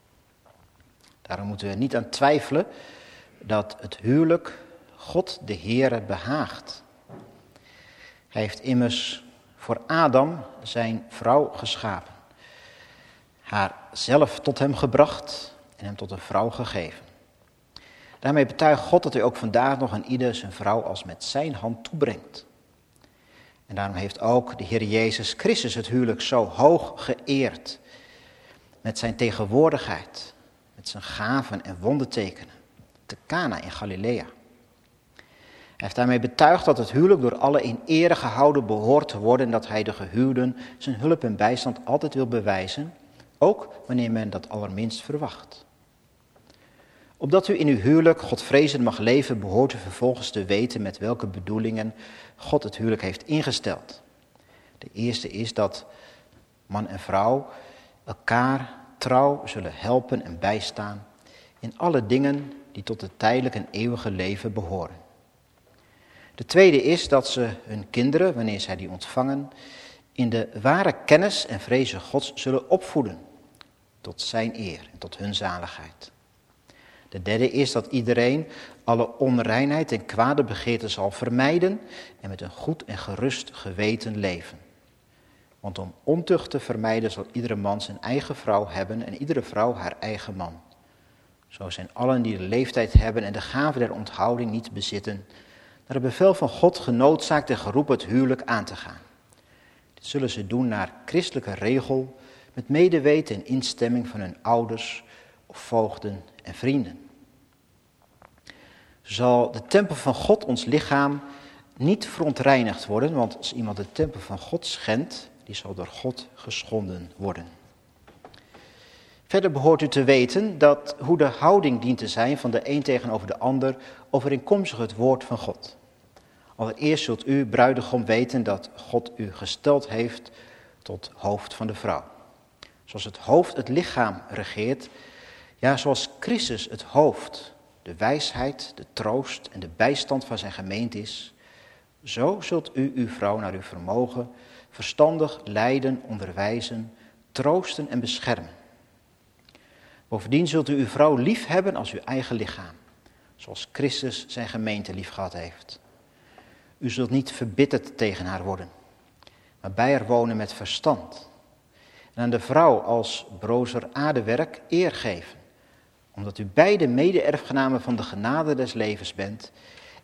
Daarom moeten we er niet aan twijfelen dat het huwelijk God de Heere behaagt. Hij heeft immers voor Adam zijn vrouw geschapen, haar zelf tot hem gebracht en hem tot een vrouw gegeven. Daarmee betuigt God dat hij ook vandaag nog aan ieder zijn vrouw als met zijn hand toebrengt. En daarom heeft ook de Heer Jezus Christus het huwelijk zo hoog geëerd, met zijn tegenwoordigheid, met zijn gaven en wondertekenen, te Cana in Galilea. Hij heeft daarmee betuigd dat het huwelijk door allen in ere gehouden behoort te worden en dat hij de gehuwden zijn hulp en bijstand altijd wil bewijzen, ook wanneer men dat allerminst verwacht. Opdat u in uw huwelijk godvrezend mag leven, behoort u vervolgens te weten met welke bedoelingen God het huwelijk heeft ingesteld. De eerste is dat man en vrouw elkaar trouw zullen helpen en bijstaan in alle dingen die tot het tijdelijk en eeuwige leven behoren. De tweede is dat ze hun kinderen, wanneer zij die ontvangen, in de ware kennis en vrezen Gods zullen opvoeden, tot zijn eer en tot hun zaligheid. De derde is dat iedereen alle onreinheid en kwade begeerten zal vermijden en met een goed en gerust geweten leven. Want om ontucht te vermijden zal iedere man zijn eigen vrouw hebben en iedere vrouw haar eigen man. Zo zijn allen die de leeftijd hebben en de gave der onthouding niet bezitten, naar het bevel van God genoodzaakt en geroepen het huwelijk aan te gaan. Dit zullen ze doen naar christelijke regel, met medeweten en instemming van hun ouders of voogden en vrienden. Zal de tempel van God, ons lichaam, niet verontreinigd worden, want als iemand de tempel van God schendt, die zal door God geschonden worden. Verder behoort u te weten dat hoe de houding dient te zijn van de een tegenover de ander overeenkomstig het woord van God. Allereerst zult u, bruidegom, weten dat God u gesteld heeft tot hoofd van de vrouw. Zoals het hoofd het lichaam regeert, ja, zoals Christus het hoofd, de wijsheid, de troost en de bijstand van zijn gemeente is, zo zult u uw vrouw naar uw vermogen verstandig leiden, onderwijzen, troosten en beschermen. Bovendien zult u uw vrouw lief hebben als uw eigen lichaam, zoals Christus zijn gemeente lief gehad heeft. U zult niet verbitterd tegen haar worden, maar bij haar wonen met verstand. En aan de vrouw als brozer aardewerk eer geven, omdat u beide mede-erfgenamen van de genade des levens bent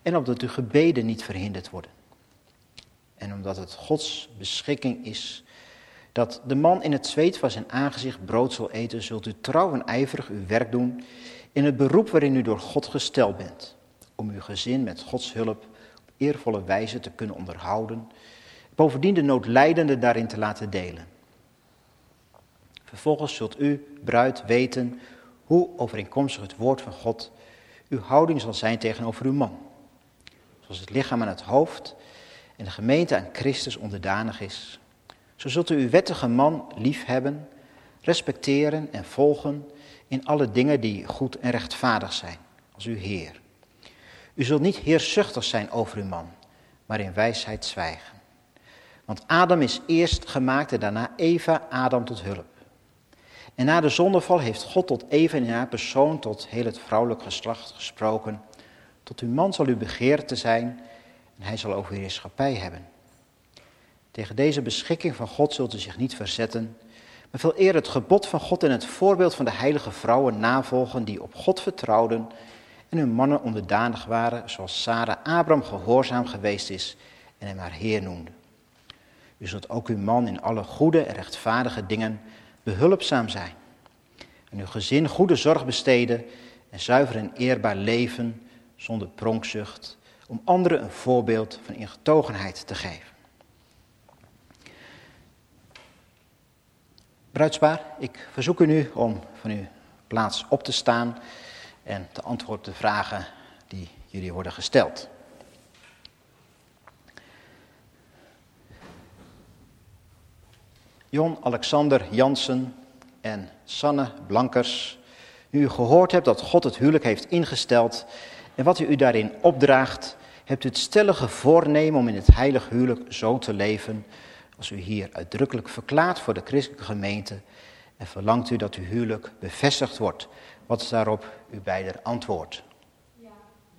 en opdat uw gebeden niet verhinderd worden. En omdat het Gods beschikking is dat de man in het zweet van zijn aangezicht brood zal eten, zult u trouw en ijverig uw werk doen in het beroep waarin u door God gesteld bent, om uw gezin met Gods hulp op eervolle wijze te kunnen onderhouden, bovendien de noodlijdenden daarin te laten delen. Vervolgens zult u, bruid, weten hoe overeenkomstig het woord van God uw houding zal zijn tegenover uw man. Zoals het lichaam aan het hoofd en de gemeente aan Christus onderdanig is, zo zult u uw wettige man liefhebben, respecteren en volgen in alle dingen die goed en rechtvaardig zijn, als uw Heer. U zult niet heerzuchtig zijn over uw man, maar in wijsheid zwijgen. Want Adam is eerst gemaakt en daarna Eva Adam tot hulp. En na de zondeval heeft God tot Eva in haar persoon tot heel het vrouwelijk geslacht gesproken. Tot uw man zal u begeerte zijn en hij zal over uw heerschappij hebben. Tegen deze beschikking van God zult u zich niet verzetten, maar veel eer het gebod van God en het voorbeeld van de heilige vrouwen navolgen die op God vertrouwden en hun mannen onderdanig waren, zoals Sara Abraham gehoorzaam geweest is en hem haar Heer noemde. U zult ook uw man in alle goede en rechtvaardige dingen behulpzaam zijn en uw gezin goede zorg besteden en zuiver en eerbaar leven zonder pronkzucht, om anderen een voorbeeld van ingetogenheid te geven. Bruidspaar, ik verzoek u nu om van uw plaats op te staan en te antwoorden op de vragen die jullie worden gesteld. Jon Alexander Jansen en Sanne Blankers, nu u gehoord hebt dat God het huwelijk heeft ingesteld en wat u u daarin opdraagt, hebt u het stellige voornemen om in het heilig huwelijk zo te leven als u hier uitdrukkelijk verklaart voor de christelijke gemeente en verlangt u dat uw huwelijk bevestigd wordt. Wat is daarop uw beider antwoord? Ja.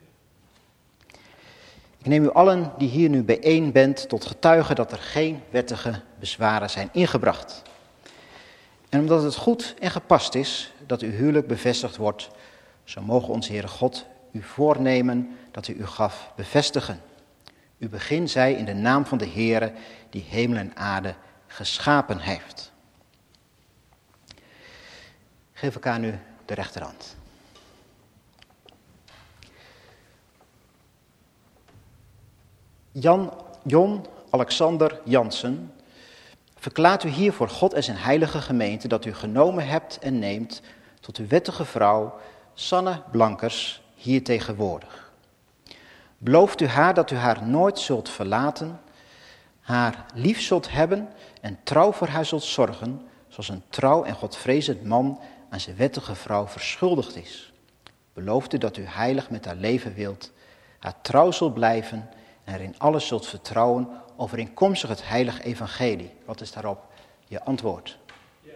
Ik neem u allen die hier nu bijeen bent tot getuige dat er geen wettige bezwaren zijn ingebracht. En omdat het goed en gepast is dat uw huwelijk bevestigd wordt, zo mogen onze Heere God uw voornemen dat u u gaf bevestigen. Uw begin zij in de naam van de Heere die hemel en aarde geschapen heeft. Geef elkaar nu de rechterhand. Jan, Jon Alexander Jansen, verklaart u hier voor God en zijn heilige gemeente dat u genomen hebt en neemt tot uw wettige vrouw Sanne Blankers hier tegenwoordig. Belooft u haar dat u haar nooit zult verlaten, haar lief zult hebben en trouw voor haar zult zorgen, zoals een trouw en godvrezend man aan zijn wettige vrouw verschuldigd is. Belooft u dat u heilig met haar leven wilt, haar trouw zult blijven en er in alles zult vertrouwen overeenkomstig het heilige evangelie. Wat is daarop je antwoord? Ja.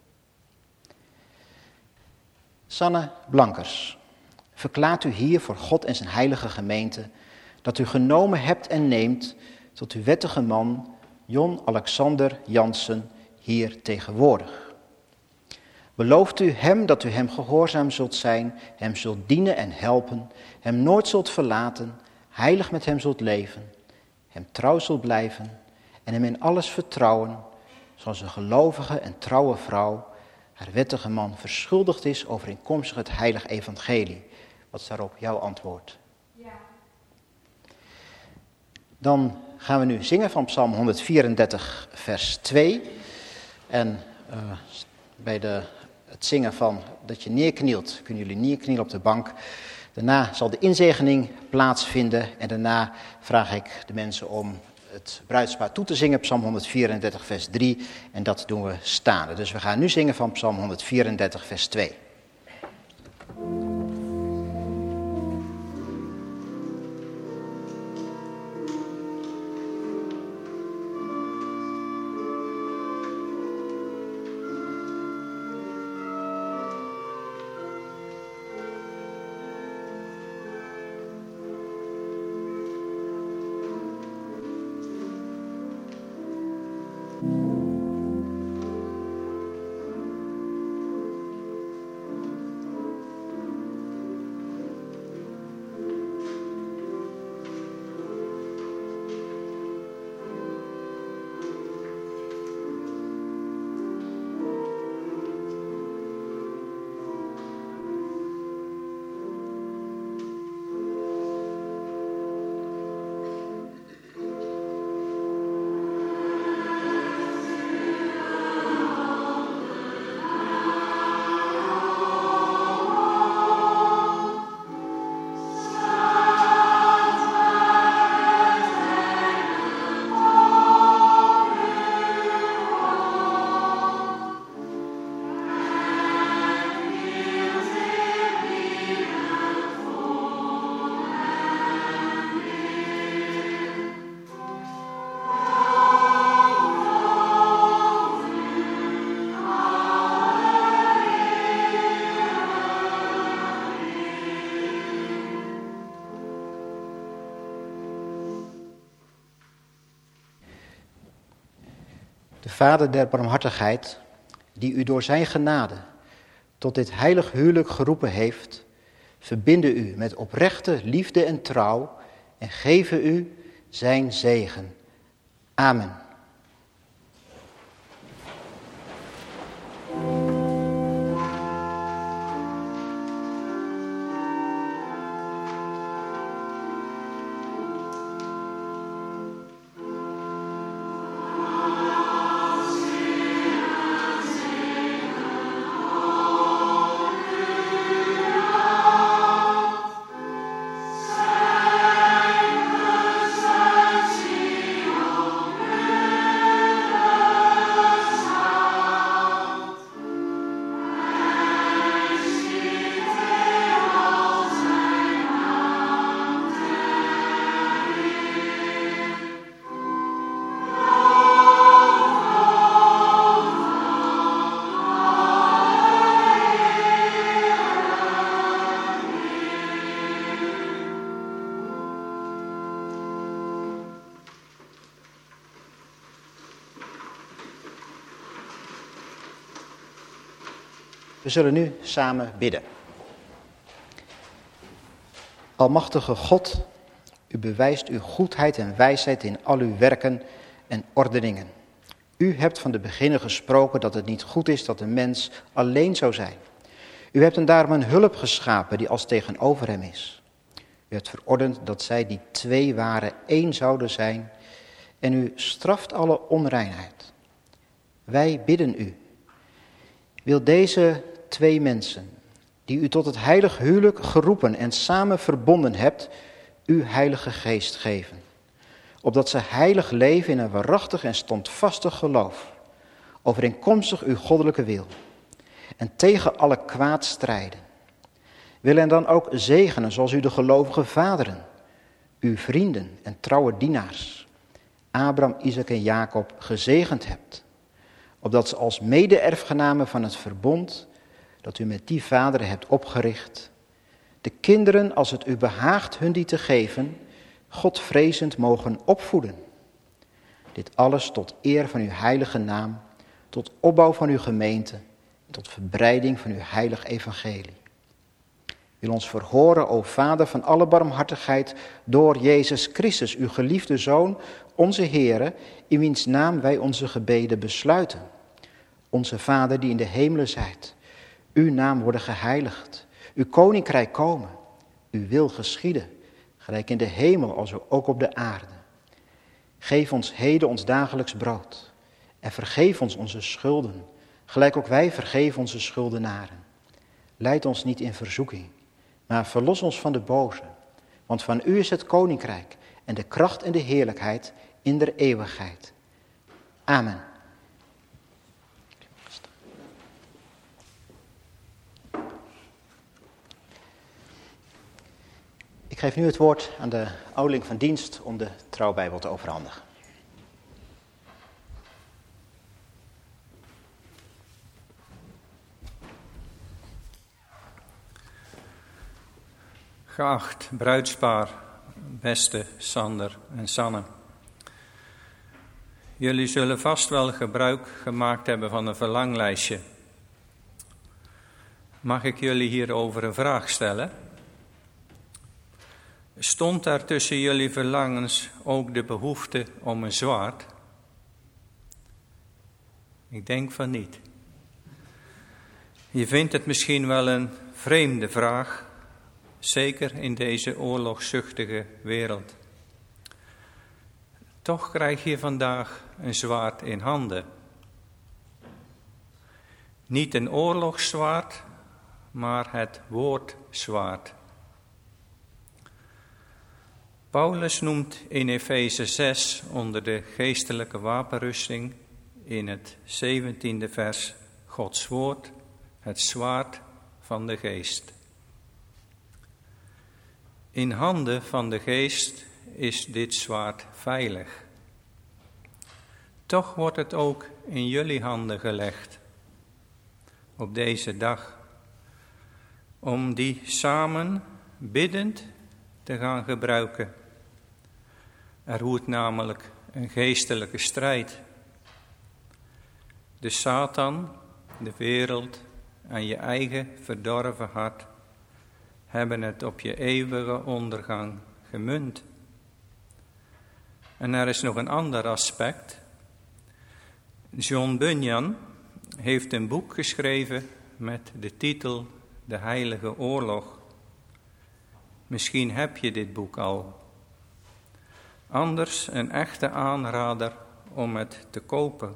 Sanne Blankers, verklaart u hier voor God en zijn heilige gemeente dat u genomen hebt en neemt tot uw wettige man Jon Alexander Jansen hier tegenwoordig. Belooft u hem dat u hem gehoorzaam zult zijn, hem zult dienen en helpen, hem nooit zult verlaten, heilig met hem zult leven, hem trouw zult blijven en hem in alles vertrouwen, zoals een gelovige en trouwe vrouw haar wettige man verschuldigd is overeenkomstig het heilige evangelie. Wat is daarop jouw antwoord? Ja. Dan gaan we nu zingen van Psalm honderdvierendertig vers twee. En uh, bij de, het zingen van dat je neerknielt, kunnen jullie neerknielen op de bank. Daarna zal de inzegening plaatsvinden en daarna vraag ik de mensen om het bruidspaar toe te zingen, Psalm honderdvierendertig vers drie. En dat doen we staande. Dus we gaan nu zingen van Psalm honderdvierendertig vers twee. De Vader der barmhartigheid, die u door zijn genade tot dit heilig huwelijk geroepen heeft, verbinde u met oprechte liefde en trouw en geven u zijn zegen. Amen. We zullen nu samen bidden. Almachtige God, u bewijst uw goedheid en wijsheid in al uw werken en ordeningen. U hebt van de beginnen gesproken dat het niet goed is dat een mens alleen zou zijn. U hebt hem daarom een hulp geschapen die als tegenover hem is. U hebt verordend dat zij die twee waren één zouden zijn en u straft alle onreinheid. Wij bidden u. Wil deze twee mensen, die u tot het heilig huwelijk geroepen en samen verbonden hebt, uw heilige geest geven. Opdat ze heilig leven in een waarachtig en standvastig geloof, overeenkomstig uw goddelijke wil. En tegen alle kwaad strijden. Wil hen dan ook zegenen zoals u de gelovige vaderen, uw vrienden en trouwe dienaars, Abraham, Isaac en Jacob, gezegend hebt. Opdat ze als mede-erfgenamen van het verbond dat u met die vaderen hebt opgericht, de kinderen, als het u behaagt hun die te geven, Godvrezend mogen opvoeden. Dit alles tot eer van uw heilige naam, tot opbouw van uw gemeente, en tot verbreiding van uw heilig evangelie. Wil ons verhoren, o Vader van alle barmhartigheid, door Jezus Christus, uw geliefde Zoon, onze Heere, in wiens naam wij onze gebeden besluiten. Onze Vader die in de hemelen zijt, uw naam worden geheiligd, uw koninkrijk komen, uw wil geschieden, gelijk in de hemel als ook op de aarde. Geef ons heden ons dagelijks brood en vergeef ons onze schulden, gelijk ook wij vergeven onze schuldenaren. Leid ons niet in verzoeking, maar verlos ons van de boze, want van u is het koninkrijk en de kracht en de heerlijkheid in der eeuwigheid. Amen. Ik geef nu het woord aan de ouderling van dienst om de trouwbijbel te overhandigen. Geacht bruidspaar, beste Sander en Sanne. Jullie zullen vast wel gebruik gemaakt hebben van een verlanglijstje. Mag ik jullie hierover een vraag stellen? Stond daar tussen jullie verlangens ook de behoefte om een zwaard? Ik denk van niet. Je vindt het misschien wel een vreemde vraag, zeker in deze oorlogszuchtige wereld. Toch krijg je vandaag een zwaard in handen. Niet een oorlogszwaard, maar het woordzwaard. Paulus noemt in Efeze zes onder de geestelijke wapenrusting in het zeventiende vers Gods woord, het zwaard van de geest. In handen van de geest is dit zwaard veilig. Toch wordt het ook in jullie handen gelegd op deze dag, om die samen biddend te gaan gebruiken. Er woedt namelijk een geestelijke strijd. De Satan, de wereld en je eigen verdorven hart hebben het op je eeuwige ondergang gemunt. En er is nog een ander aspect. John Bunyan heeft een boek geschreven met de titel De Heilige Oorlog. Misschien heb je dit boek al. Anders een echte aanrader om het te kopen.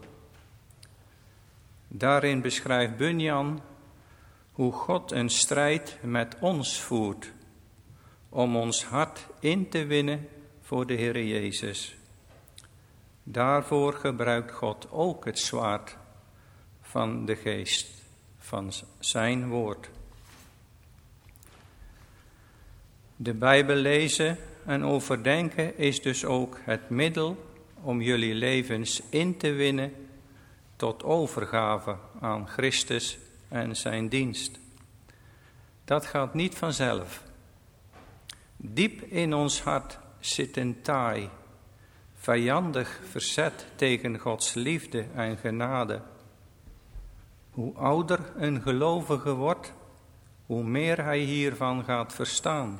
Daarin beschrijft Bunyan hoe God een strijd met ons voert om ons hart in te winnen voor de Heer Jezus. Daarvoor gebruikt God ook het zwaard van de geest, van zijn woord. De Bijbel lezen en overdenken is dus ook het middel om jullie levens in te winnen tot overgave aan Christus en zijn dienst. Dat gaat niet vanzelf. Diep in ons hart zit een taai, vijandig verzet tegen Gods liefde en genade. Hoe ouder een gelovige wordt, hoe meer hij hiervan gaat verstaan.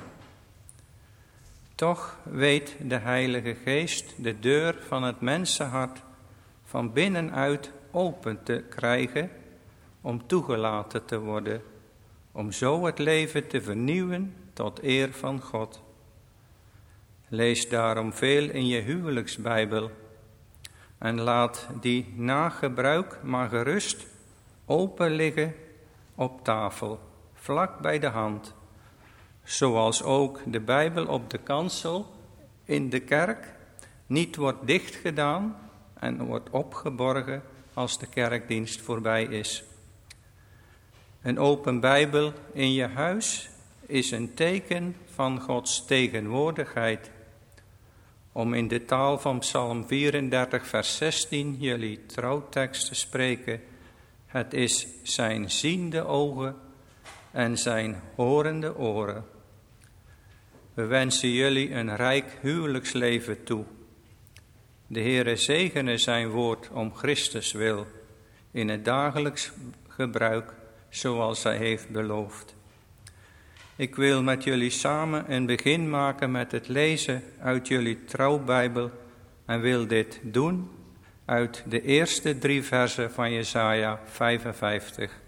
Toch weet de Heilige Geest de deur van het mensenhart van binnenuit open te krijgen om toegelaten te worden, om zo het leven te vernieuwen tot eer van God. Lees daarom veel in je huwelijksbijbel en laat die na gebruik maar gerust open liggen op tafel, vlak bij de hand, zoals ook de Bijbel op de kansel in de kerk niet wordt dichtgedaan en wordt opgeborgen als de kerkdienst voorbij is. Een open Bijbel in je huis is een teken van Gods tegenwoordigheid. Om in de taal van Psalm vierendertig vers zestien jullie trouwtekst te spreken. Het is zijn ziende ogen en zijn horende oren. We wensen jullie een rijk huwelijksleven toe. De Heere zegene zijn woord om Christus wil, in het dagelijks gebruik zoals hij heeft beloofd. Ik wil met jullie samen een begin maken met het lezen uit jullie trouwbijbel en wil dit doen uit de eerste drie versen van Jesaja vijfenvijftig.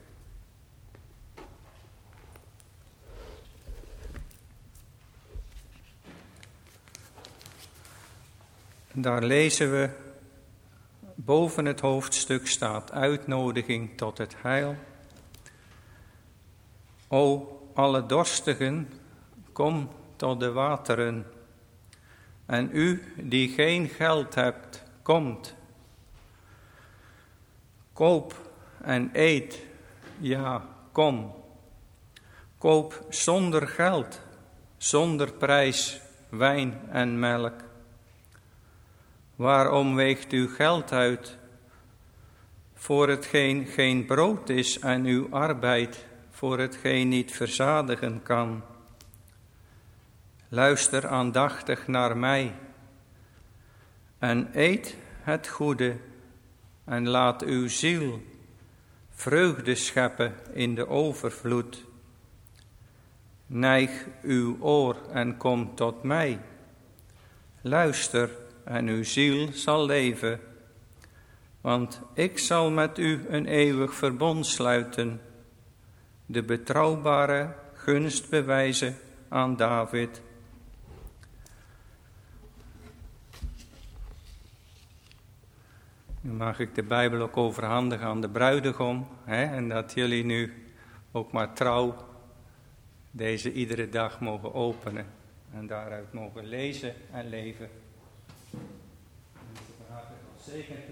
Daar lezen we, boven het hoofdstuk staat uitnodiging tot het heil. O, alle dorstigen, kom tot de wateren. En u die geen geld hebt, komt. Koop en eet, ja, kom. Koop zonder geld, zonder prijs, wijn en melk. Waarom weegt u geld uit voor hetgeen geen brood is en uw arbeid voor hetgeen niet verzadigen kan? Luister aandachtig naar mij en eet het goede en laat uw ziel vreugde scheppen in de overvloed. Neig uw oor en kom tot mij. Luister en uw ziel zal leven, want ik zal met u een eeuwig verbond sluiten, de betrouwbare gunst bewijzen aan David. Nu mag ik de Bijbel ook overhandigen aan de bruidegom, hè, en dat jullie nu ook maar trouw deze iedere dag mogen openen en daaruit mogen lezen en leven. Zegen toe.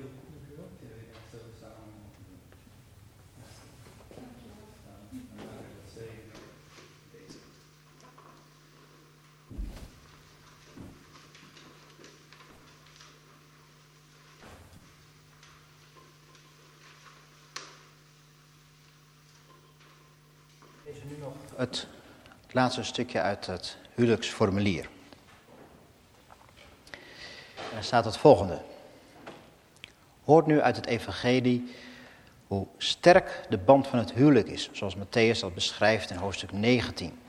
Deze nu nog het laatste stukje uit het huwelijksformulier. Er staat het volgende. Hoort nu uit het evangelie hoe sterk de band van het huwelijk is, zoals Mattheüs dat beschrijft in hoofdstuk negentien.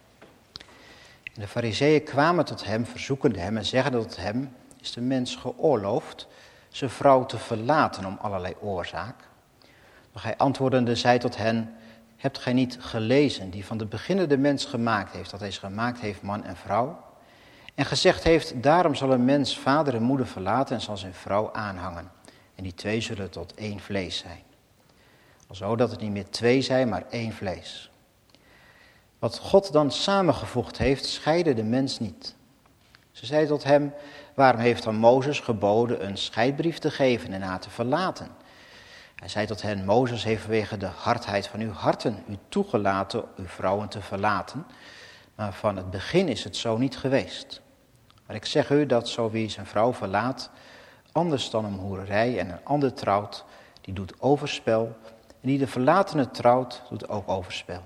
En de Farizeeën kwamen tot hem, verzoekende hem en zeggende tot hem, is de mens geoorloofd zijn vrouw te verlaten om allerlei oorzaak? Maar hij antwoordende zei tot hen, hebt gij niet gelezen die van de beginne de mens gemaakt heeft, dat hij ze gemaakt heeft man en vrouw? En gezegd heeft, daarom zal een mens vader en moeder verlaten en zal zijn vrouw aanhangen. En die twee zullen tot één vlees zijn. Alzo dat het niet meer twee zijn, maar één vlees. Wat God dan samengevoegd heeft, scheidde de mens niet. Ze zei tot hem, waarom heeft dan Mozes geboden een scheidbrief te geven en haar te verlaten? Hij zei tot hen, Mozes heeft vanwege de hardheid van uw harten u toegelaten uw vrouwen te verlaten. Maar van het begin is het zo niet geweest. Maar ik zeg u dat zo wie zijn vrouw verlaat, anders dan een hoererij en een ander trouwt, die doet overspel. En die de verlatene trouwt, doet ook overspel.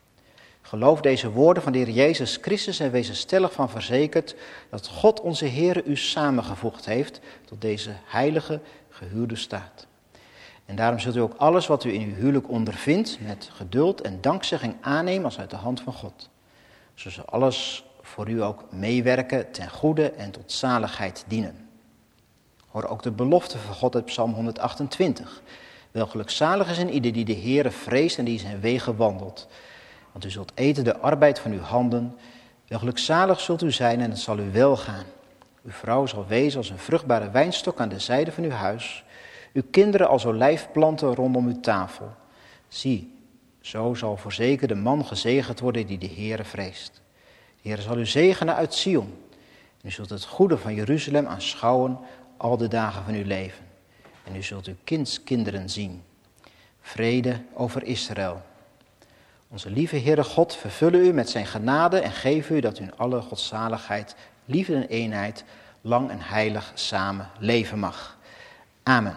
Geloof deze woorden van de Heer Jezus Christus en wees er stellig van verzekerd dat God onze Heere u samengevoegd heeft tot deze heilige gehuwde staat. En daarom zult u ook alles wat u in uw huwelijk ondervindt met geduld en dankzegging aannemen als uit de hand van God. Zo zal alles voor u ook meewerken ten goede en tot zaligheid dienen. Hoor ook de belofte van God uit Psalm honderdachtentwintig. Wel gelukzalig is een ieder die de Heere vreest en die zijn wegen wandelt. Want u zult eten de arbeid van uw handen. Wel gelukzalig zult u zijn en het zal u wel gaan. Uw vrouw zal wezen als een vruchtbare wijnstok aan de zijde van uw huis. Uw kinderen als olijfplanten rondom uw tafel. Zie, zo zal voorzeker de man gezegend worden die de Heere vreest. De Heere zal u zegenen uit Sion. En u zult het goede van Jeruzalem aanschouwen al de dagen van uw leven. En u zult uw kindskinderen zien. Vrede over Israël. Onze lieve Heere God vervulle u met zijn genade en geef u dat u in alle godzaligheid, liefde en eenheid, lang en heilig samen leven mag. Amen.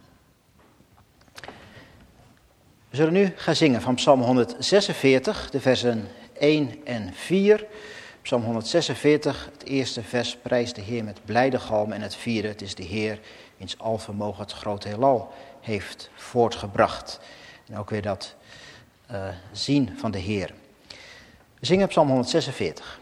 We zullen nu gaan zingen van Psalm honderdzesenveertig, de versen één en vier. Psalm honderdzesenveertig, het eerste vers, prijst de Heer met blijde galm. En het vierde, het is de Heer, wiens alvermogen het grote heelal heeft voortgebracht. En ook weer dat uh, zien van de Heer. We zingen Psalm honderdzesenveertig.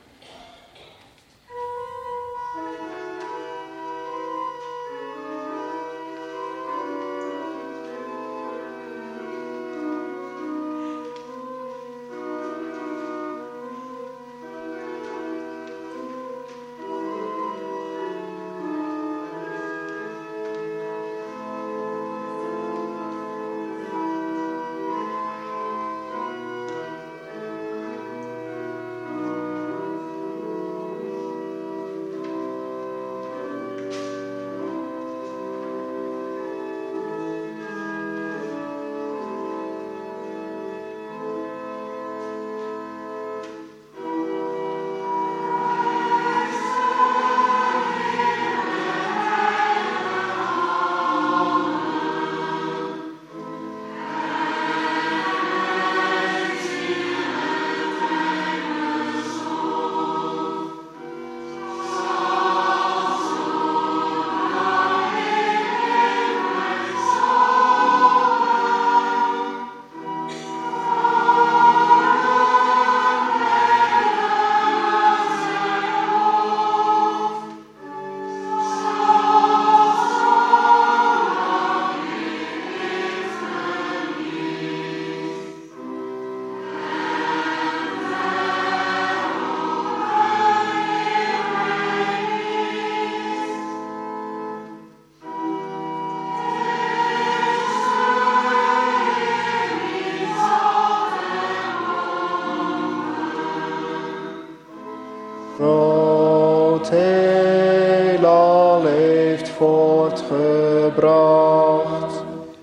Groot heelal heeft voortgebracht,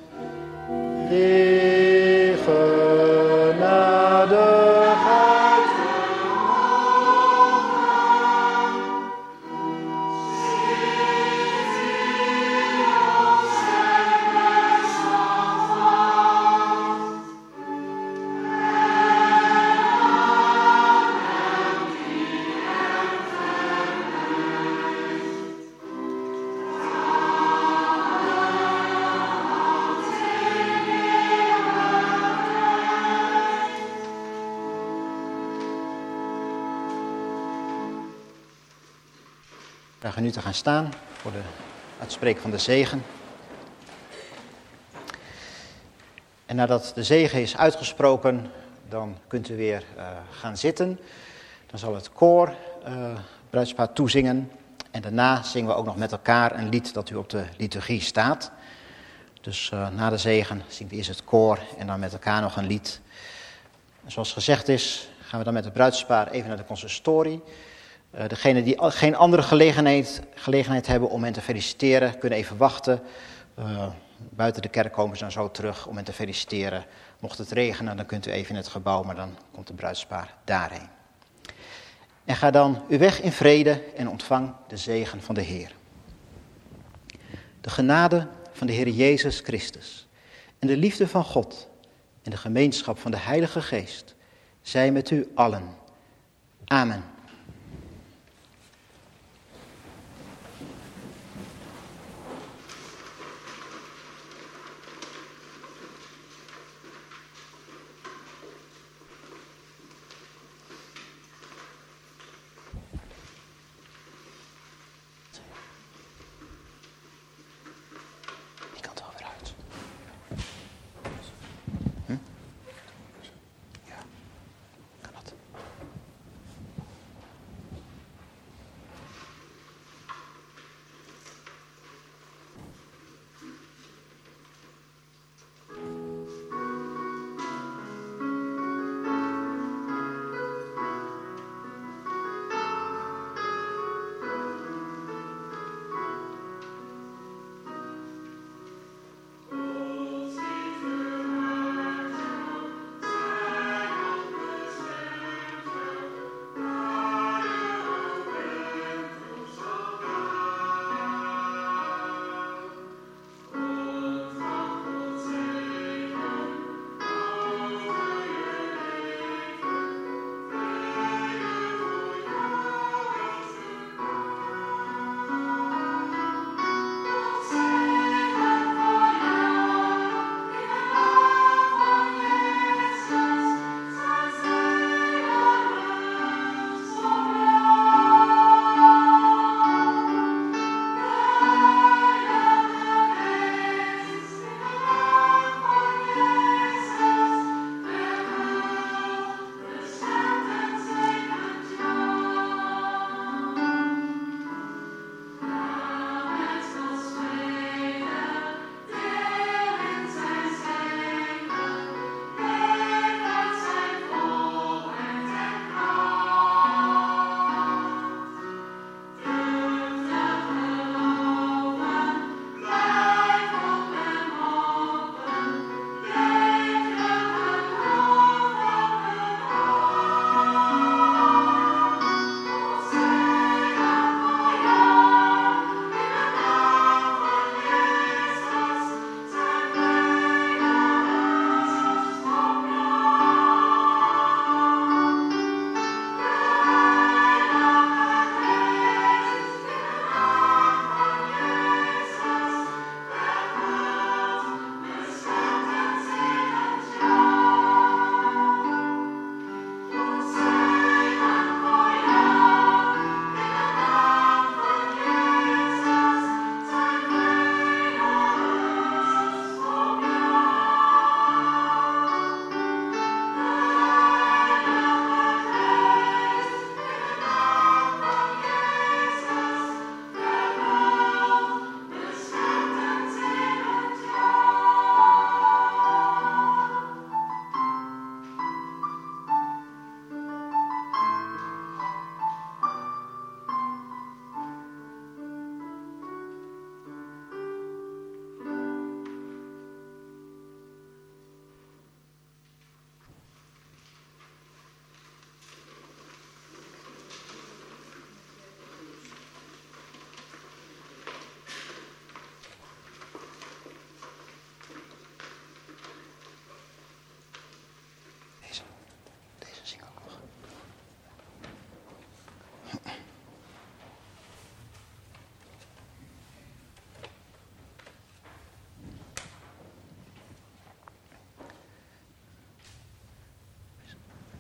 die genadigheid vragen nu te gaan staan voor de uitspreken van de zegen. En nadat de zegen is uitgesproken, dan kunt u weer uh, gaan zitten. Dan zal het koor uh, bruidspaar toezingen. En daarna zingen we ook nog met elkaar een lied dat u op de liturgie staat. Dus uh, na de zegen zingt eerst het koor en dan met elkaar nog een lied. En zoals gezegd is, gaan we dan met het bruidspaar even naar de consistorie. Uh, degenen die al, geen andere gelegenheid, gelegenheid hebben om hen te feliciteren, kunnen even wachten. Uh, buiten de kerk komen ze dan zo terug om hen te feliciteren. Mocht het regenen, dan kunt u even in het gebouw, maar dan komt het bruidspaar daarheen. En ga dan uw weg in vrede en ontvang de zegen van de Heer. De genade van de Heer Jezus Christus en de liefde van God en de gemeenschap van de Heilige Geest zij met u allen. Amen.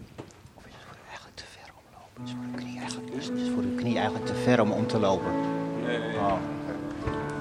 Is voor uw knie eigenlijk, is voor uw knie eigenlijk te ver om om te lopen. Nee. Oh, oké.